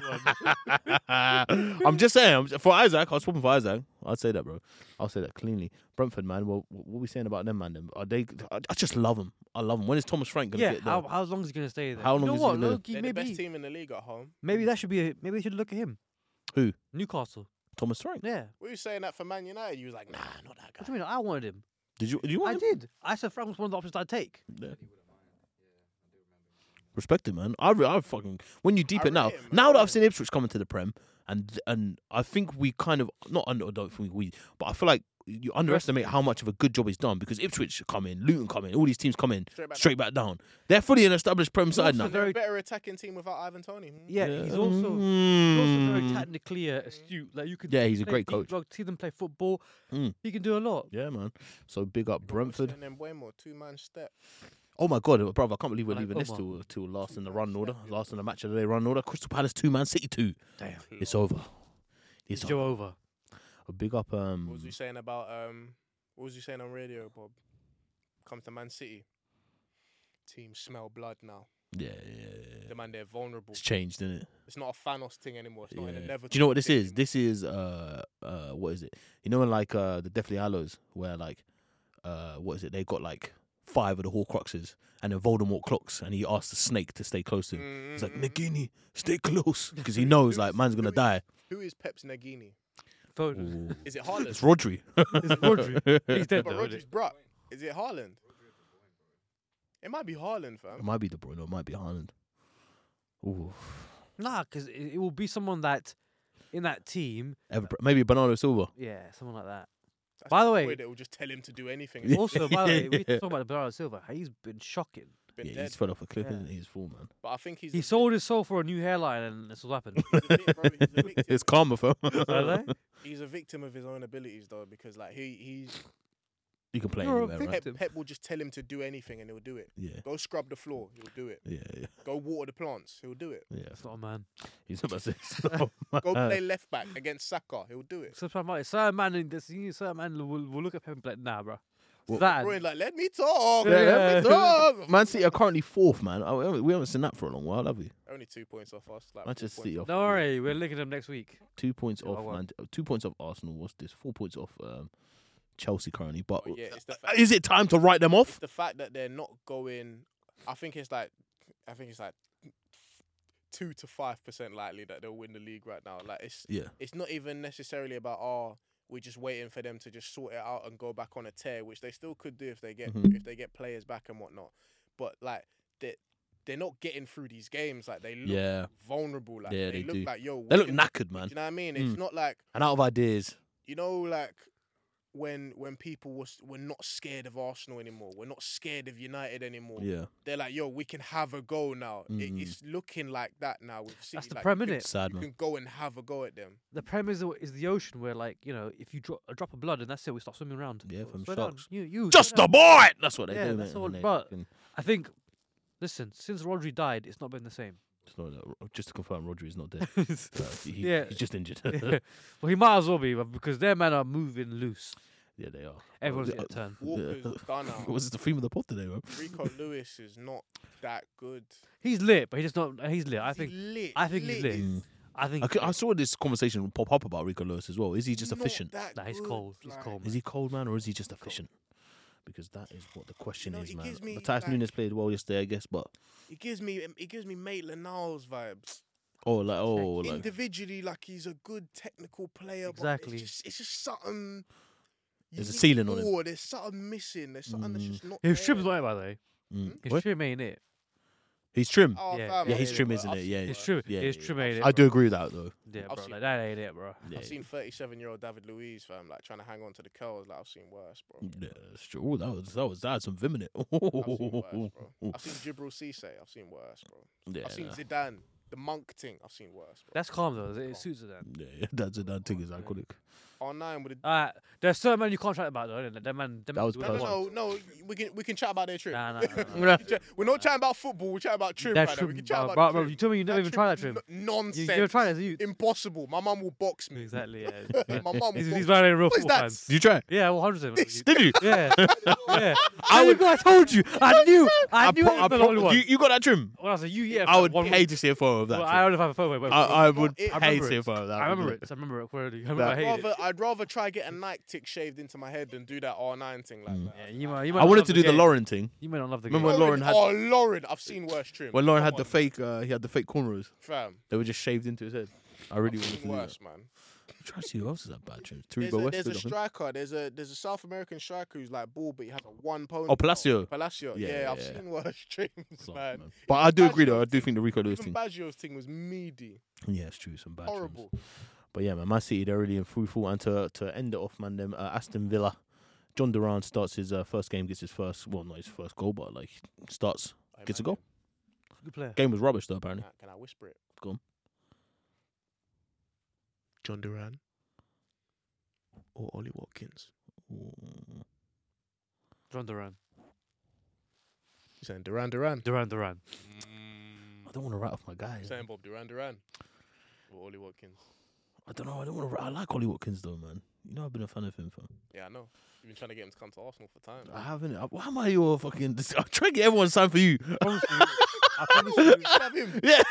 I'm just saying. For Isaac, I was swapping for Isaac. I'd say that, bro. I'll say that cleanly. Brentford, man. Well, what are we saying about them, man? Them are they? I just love them. I love them. When is Thomas Frank gonna Yeah, get there? how long is he gonna stay there? How You long know is he what, gonna- Loki, They're the best maybe team in the league at home. maybe that should be maybe they should look at him. Who? Newcastle. Thomas Frank. Yeah. We were saying that for Man United. You was like, nah, not that What guy. do you mean? I wanted him. Did you? I Want him? did. I said Frank was one of the options I'd take. Yeah. Respect it, man. I fucking when you deep I it now. rate him, man. Now I that I've rate seen Ipswich coming to the Prem, and I think we kind of not under. I don't think we, but I feel like you underestimate how much of a good job he's done because Ipswich come in, Luton come in, all these teams come in straight back down. They're fully an established Prem side now. also They're a very- better attacking team without Ivan Toney. Yeah, Yeah. he's also very technically astute. Like you can. Yeah, he's a play great deep coach. block, see them play football. Mm. He can do a lot. Yeah, man. So big up Brentford. And then Mbeumo, 2-man step. Oh my god, bro! I can't believe we're Like leaving this Omar. till last in the run order, last in the match of the day run order. Crystal Palace 2, Man City 2. Damn. It's over. It's Joe over. over. A big up. What was you saying about what was you saying on radio, Bob? Comes to Man City. Team smell blood now. Yeah. The man, they're vulnerable. It's changed, isn't it? It's not a Thanos thing anymore. It's not in the never. Do you know what this is? This is what is it? You know, in like the Deathly Hallows, where like what is it? They got like 5 of the Horcruxes, and then Voldemort clocks, and he asks the snake to stay close to him. He's like, Nagini, stay close, because he knows like man's gonna die. Who is Pep's Nagini? Foden. Ooh. Is it Haaland? It's Rodri. It's Rodri. He's dead But though. isn't Rodri's bro. Is it Haaland? It might be Haaland, It fam. might be De Bruyne, or it might be Haaland. Ooh. he? Nah, because it will be someone that in that team. Maybe Bernardo Silva. Yeah, someone like that. That's By the way- boy that will just tell him to do anything. Yeah. Also, by the way, we Yeah. talk about Bernardo Silva. He's been shocking. Been Yeah, dead. he's fell off a cliff, Yeah. isn't he? He's full, man. But I think he's He a sold his soul for a new hairline, and this what happened. He's a victim. It's karma, fam. Hello? He's a victim of his own abilities, though, because like he's You can play You're a anywhere, right? victim. Pep will just tell him to do anything and he'll do it. Yeah, Go scrub the floor, he'll do it. yeah. Go water the plants, he'll do it. Yeah, That's not a man. he's about to say. Go play left back against Saka, he'll do it. Sometimes like certain man in this, certain man will look at him and be like, nah, bro. Well, That Brian, like, let me talk. Yeah. Let me talk. Man City are currently 4th, man. We haven't seen that for a long while, have we? Only 2 points off us. Like, Manchester 4 City points off. don't worry, we're linking them next week. 2 points Yeah, off, I won. man. 2 points off Arsenal. What's this? 4 points off Chelsea currently. But Oh, yeah, it's the fact, is it time to write them off? the fact that they're not going. I think it's like 2 to 5% likely that they'll win the league right now. Like Yeah. it's not even necessarily about we're just waiting for them to just sort it out and go back on a tear, which they still could do if they get players back and whatnot. But like they're not getting through these games. Like they look Yeah. vulnerable. Like Yeah, they they look do. like yo. They we look can- knackered, Do man. you know what I mean? It's not like And out of ideas. like when people were not scared of Arsenal anymore. We're not scared of United anymore. Yeah. They're like, yo, we can have a go now. Mm. It's looking like that now with City. That's the like, prem, you can- innit? Sad, You man. can go and have a go at them. The prem is the ocean where, like, you know, if you drop a drop of blood and that's it, we start swimming around. Yeah, from Slow down. sharks. You Just slow a down. boy! That's what they Yeah, do, that's mate. all- And they but- fucking- I think, listen, since Rodri died, it's not been the same. it's not that- just to confirm, Rodri is not dead. Yeah. He's just injured. Well, he might as well be, but because their men are moving loose. Yeah, they are. Everyone's getting a turn. Walker's done out. What's the theme of the pod today, man? Rico Lewis is not that good. He's lit, but he's just not. He's lit. I Is he think. lit? I think he's lit. Mm. I think. I saw this conversation pop up about Rico Lewis as well. Is he just Not efficient? that Nah, he's good, cold. He's like, cold. Is he cold, man, or is he just efficient? Because that is what the question You know, is, he man. gives me, Matthias like- Nunes played well yesterday, I guess, but He gives me Maitland-Niles vibes. like Individually, like he's a good technical player. Exactly. But it's just something. There's a you ceiling need on him. more. There's something missing. There's something that's just not. His there. trim's not it, by the way. mm. His What? trim ain't it. He's trim. Oh, Yeah. fam, Yeah, I've he's seen trim, worse. isn't I've it? seen Yeah, worse. His trim. yeah, His yeah. trim ain't it. I do bro. agree with that though. Yeah, I've bro. seen- Like that ain't it, bro. Yeah, I've seen 37-year-old David Luiz, fam, like trying to hang on to the curls. Like I've seen worse, bro. yeah, that's true. Ooh, that had some vim in it. I've seen worse, bro. I've seen Jibril Cisse. I've seen worse, bro. Yeah, I've seen nah. Zidane, the monk thing. I've seen worse, bro. That's calm though. It suits it then. Yeah, that thing is iconic. R9 with a There's certain men you can't chat about though. Isn't it? That man. That was do what No, they personal. want. no. We can chat about their trip. Nah. We're not chatting about football. We're chatting about trim That right now. We trim, can chat about bro, the bro, trim. you told me you never even tried that trim. Nonsense. You never tried it as a youth. Impossible. My mum will box me. Exactly. Yeah. My mum will He's box running real What is football that? fans. Did you try? Yeah, 100%. Did you? Yeah. Yeah. I would. I told you. I knew. I knew. I was the only one. You got that trim? When I was like, you, yeah. I would one- pay to see a photo of that. Well, trim. I don't have a photo. Wait, I would I pay remember to see a it. photo of that. I remember it. I remember it clearly. I remember I hated it. I'd rather try get a Nike tick shaved into my head than do that R9 thing like that. Yeah, you might I not wanted love to do the game. Lauren thing. You might not love the Remember game. when Lauren had- Oh, Lauren. I've seen worse trim. When Lauren Come had the on, fake, he had the fake cornrows. Fam. They were just shaved into his head. I really I've wanted to seen do worse, that. man. I'm trying to see who else has had bad trims. There's Taribo a Westwood. I think. striker. There's a South American striker who's like bald, but he has a one pony. Oh, Palacio. Palacio. Yeah, Yeah, I've yeah. seen worse trims, Class, man. man. But I do agree though. I Baggio's do think the Rico Lewis Even thing. Baggio's thing was meaty. Yeah, it's true. Some bad trims. Horrible. But yeah, man, Man City, they're really in free fall. And to end it off, man, them Aston Villa. John Duran starts his first game, gets his first, well, not his first goal, but like starts, Hey, gets a man, goal. Good player. Game was rubbish though, apparently. Can I whisper it? Go on. John Duran or Ollie Watkins? Ooh. Duran Duran. You saying Duran? Duran Duran. I don't want to write off my guy. You saying Bob Duran or Ollie Watkins? I don't know. I don't want to. I like Ollie Watkins though, man. You know, I've been a fan of him, fam. Yeah, I know. You've been trying to get him to come to Arsenal for time. I haven't. Why am I your fucking? I'm trying to get everyone's time for you. I promise you. You should have him. Yeah.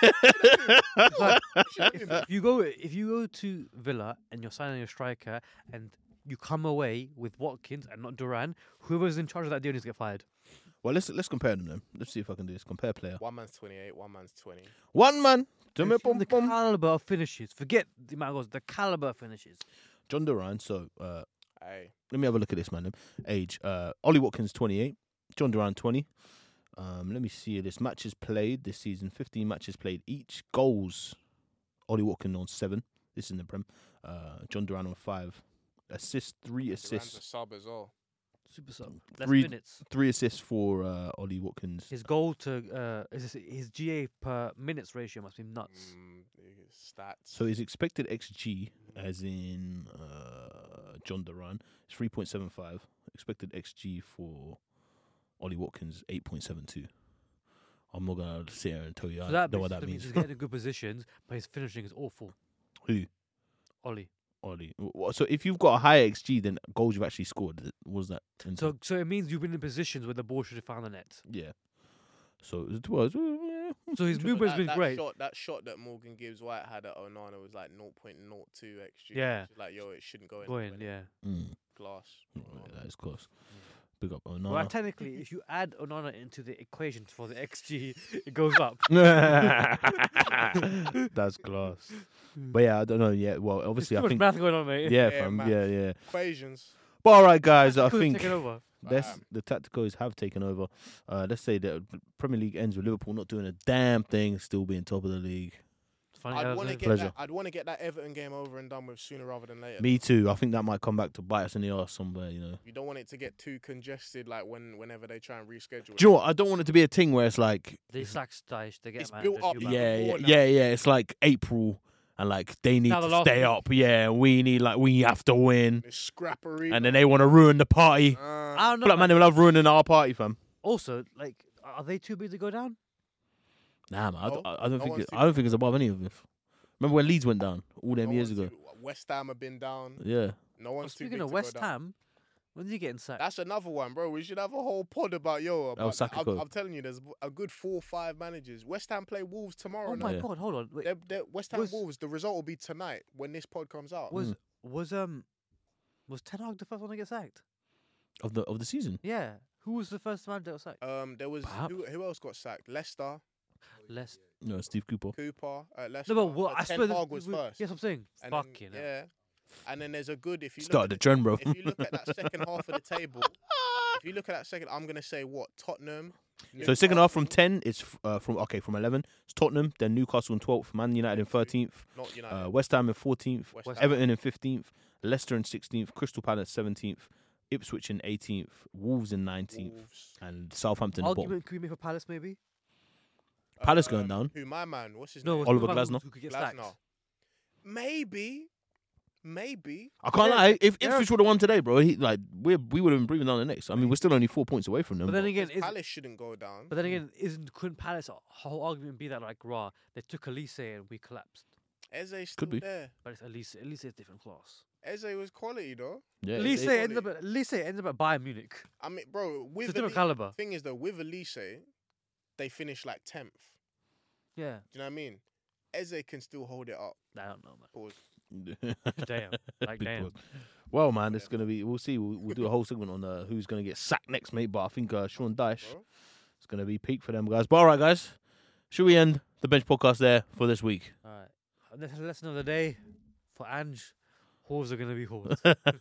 If you go to Villa and you're signing a striker and you come away with Watkins and not Duran, whoever's in charge of that deal needs to get fired. Well, let's compare them then. Let's see if I can do this. Compare player. One man's 28, one man's 20. One man. You've seen the caliber of finishes. Forget the amount of goals. The caliber of finishes. John Duran. So Hey, let me have a look at this man. Age. Ollie Watkins 28. John Duran 20. Let me see this. Matches played this season. 15 matches played each. Goals. Ollie Watkins on 7. This is in the Prem. John Duran on 5. Assists. 3 Duran's assists. a sub as well. Super sub. Less 3 minutes. 3 assists for Ollie Watkins. His goal to his GA per minutes ratio must be nuts. Stats. So his expected XG, as in John Duran, is 3.75. Expected XG for Ollie Watkins, 8.72. I'm not gonna sit here and tell you So I that know what that basically means. he's getting in good positions, but his finishing is awful. Who? Ollie. Ollie. So if you've got a higher XG than goals you've actually scored, what was that? So it means you've been in positions where the ball should have found the net. Yeah. So it was. Yeah. So his But movement's been great. That shot that Morgan Gibbs White had at Onana was like 0.02 XG. Yeah. Which is like, yo, it shouldn't go in. Going, yeah. Glass. That is close. Big up Well, Onana. technically, if you add Onana into the equation for the XG, it goes up. That's class. But yeah, I don't know. Yeah, well, obviously, There's I too much think. math going on, mate. Yeah, Yeah, fam. maths. Yeah. Equations. But all right, guys, I Could've think taken over. the tacticals have taken over. Let's say that Premier League ends with Liverpool not doing a damn thing, still being top of the league. Funny I'd how want to the- get Pleasure. that. I'd want to get that Everton game over and done with sooner rather than later. Me too. I think that might come back to bite us in the arse somewhere. You know. You don't want it to get too congested, like whenever they try and reschedule. Do you know what? I don't want it to be a thing where it's like, They sack Dyche, they get It's man. built they up, do yeah. man. more now. yeah. It's like April, and like they need Now the to last stay week. up. Yeah, we have to win, It's scrappery. and then they want to ruin the party. I don't I know. feel like man, they love ruining our party, fam. Also, like, are they too big to go down? Nah, man, No, I don't no think one's I don't think it's above any of us. Remember when Leeds went down all them No years one's ago? too- West Ham have been down. Yeah. No one's too Speaking big of to West go down. Ham, when did you get sacked? That's another one, bro. We should have a whole pod about about that. Sakako. I'm telling you, there's a good 4 or 5 managers. West Ham play Wolves tomorrow. Oh now. my Yeah. god, hold on. Wait, West Ham Was- Wolves. The result will be tonight when this pod comes out. was Ten Hag the first one to get sacked? Of the season. Yeah. Who was the first man that got sacked? There was Perhaps. who else got sacked? Leicester, Less. No, Steve Cooper. Cooper, Leicester. No, but what? I Ten swear. Hag was first. Yes, I'm saying. And then- Fucking hell. yeah. And then there's a good if you look Started at the trend, bro. if you look at that second half of the table. If you look at that second, I'm gonna say what Tottenham. So second half from Newcastle, 10 is from 11. It's Tottenham, then Newcastle in 12th, Man United in 13th, Not United. West Ham in 14th, West Ham. Everton in 15th, Leicester in 16th, Crystal Palace 17th, Ipswich in 18th, Wolves in 19th, Wolves. and Southampton at the bottom. Argument could we make for Palace maybe? Palace going down. Who my man? What's his No, name? Oliver what about Glasner. Who could get sacked? Glasner. Maybe. I can't Yeah, lie. If yeah. Ipswich would have won today, bro, we would have been breathing down the next. I mean, we're still only 4 points away from them. But then again, Palace shouldn't go down. but then again, couldn't Palace whole argument be that like raw? They took Elise and we collapsed. Eze still Could be. there. But it's Elise. Elise is different class. Eze was quality though. yeah, Elise they- ends up at Bayern Munich. I mean, bro, It's with a different Elise, caliber. thing is though, with Elise, they finished like 10th. Yeah. Do you know what I mean? Eze can still hold it up. I don't know, man. Pause. Damn. Like Big damn. pause. Well, man, it's gonna be. We'll see. We'll do a whole segment on who's gonna get sacked next, mate. But I think Sean Dyche Bro. is gonna be peak for them guys. But all right, guys, should we end the bench podcast there for this week? All right. Lesson of the day for Ange. Whores are gonna be whores.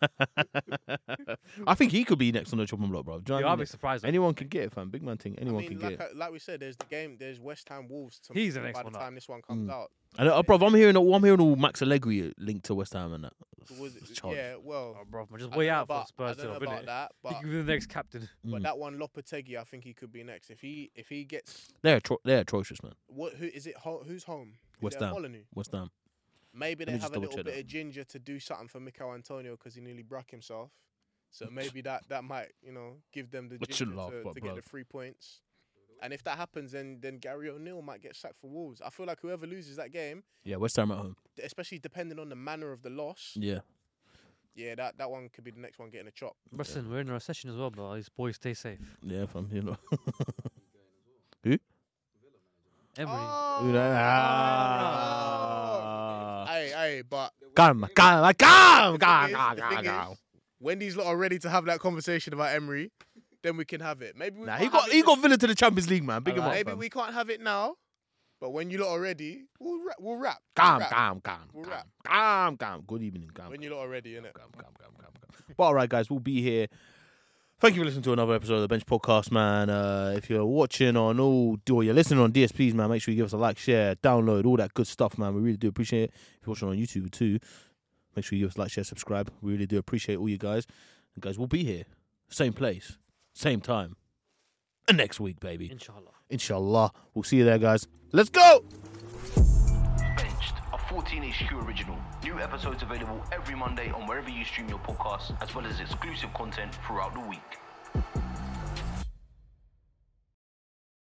I think he could be next on the chopping block, bro. Do you know Yeah, what I I'll mean? be surprised. Anyone can get it, fam. Big man thing. Anyone I mean, can get it. like we said, there's the game. There's West Ham Wolves. He's the next by one the up. time this one comes out. I know, bro. I'm hearing all Max Allegri linked to West Ham and that. Was It's it, charged. yeah, well, Oh, bro, just I way don't know out for about- Spurs I don't know job, about innit? that, He but could be the next captain. Mm. that one Lopetegui, I think he could be next if he gets They're atrocious, man. what? Who is it? Who's home? Is West it Ham. Molyneux? West Ham. Maybe Let they me have just a little double-check bit that. of ginger to do something for Mikel Antonio because he nearly brack himself. So maybe that might give them the I shouldn't ginger laugh, to but get blood. the 3 points. And if that happens, then Gary O'Neill might get sacked for Wolves. I feel like whoever loses that game, Yeah, West Ham at home. especially depending on the manner of the loss, Yeah. yeah, that one could be the next one getting a chop. Listen, we're in a recession as well, bro. These boys stay safe. Yeah, fam. You know. Emery. Oh, Ah. Hey, but Calm. the thing is- when these lot are ready to have that conversation about Emery, then we can have it. Maybe we Nah, can't he got Villa to the Champions League, man. Big him up, maybe fam. we can't have it now, but when you lot are ready, we'll rap. Calm. We'll wrap. Calm. Good evening, calm. When you lot are ready, innit? Calm. But all right, guys, we'll be here. Thank you for listening to another episode of the Bench Podcast, man. If you're watching or you're listening on DSPs, man, make sure you give us a like, share, download, all that good stuff, man. We really do appreciate it. If you're watching on YouTube too, make sure you give us a like, share, subscribe. We really do appreciate all you guys. And guys, we'll be here, same place, same time, and next week, baby. Inshallah. We'll see you there, guys. Let's go. Benched, a 14HQ original. New episodes available every Monday on wherever you stream your podcasts, as well as exclusive content throughout the week.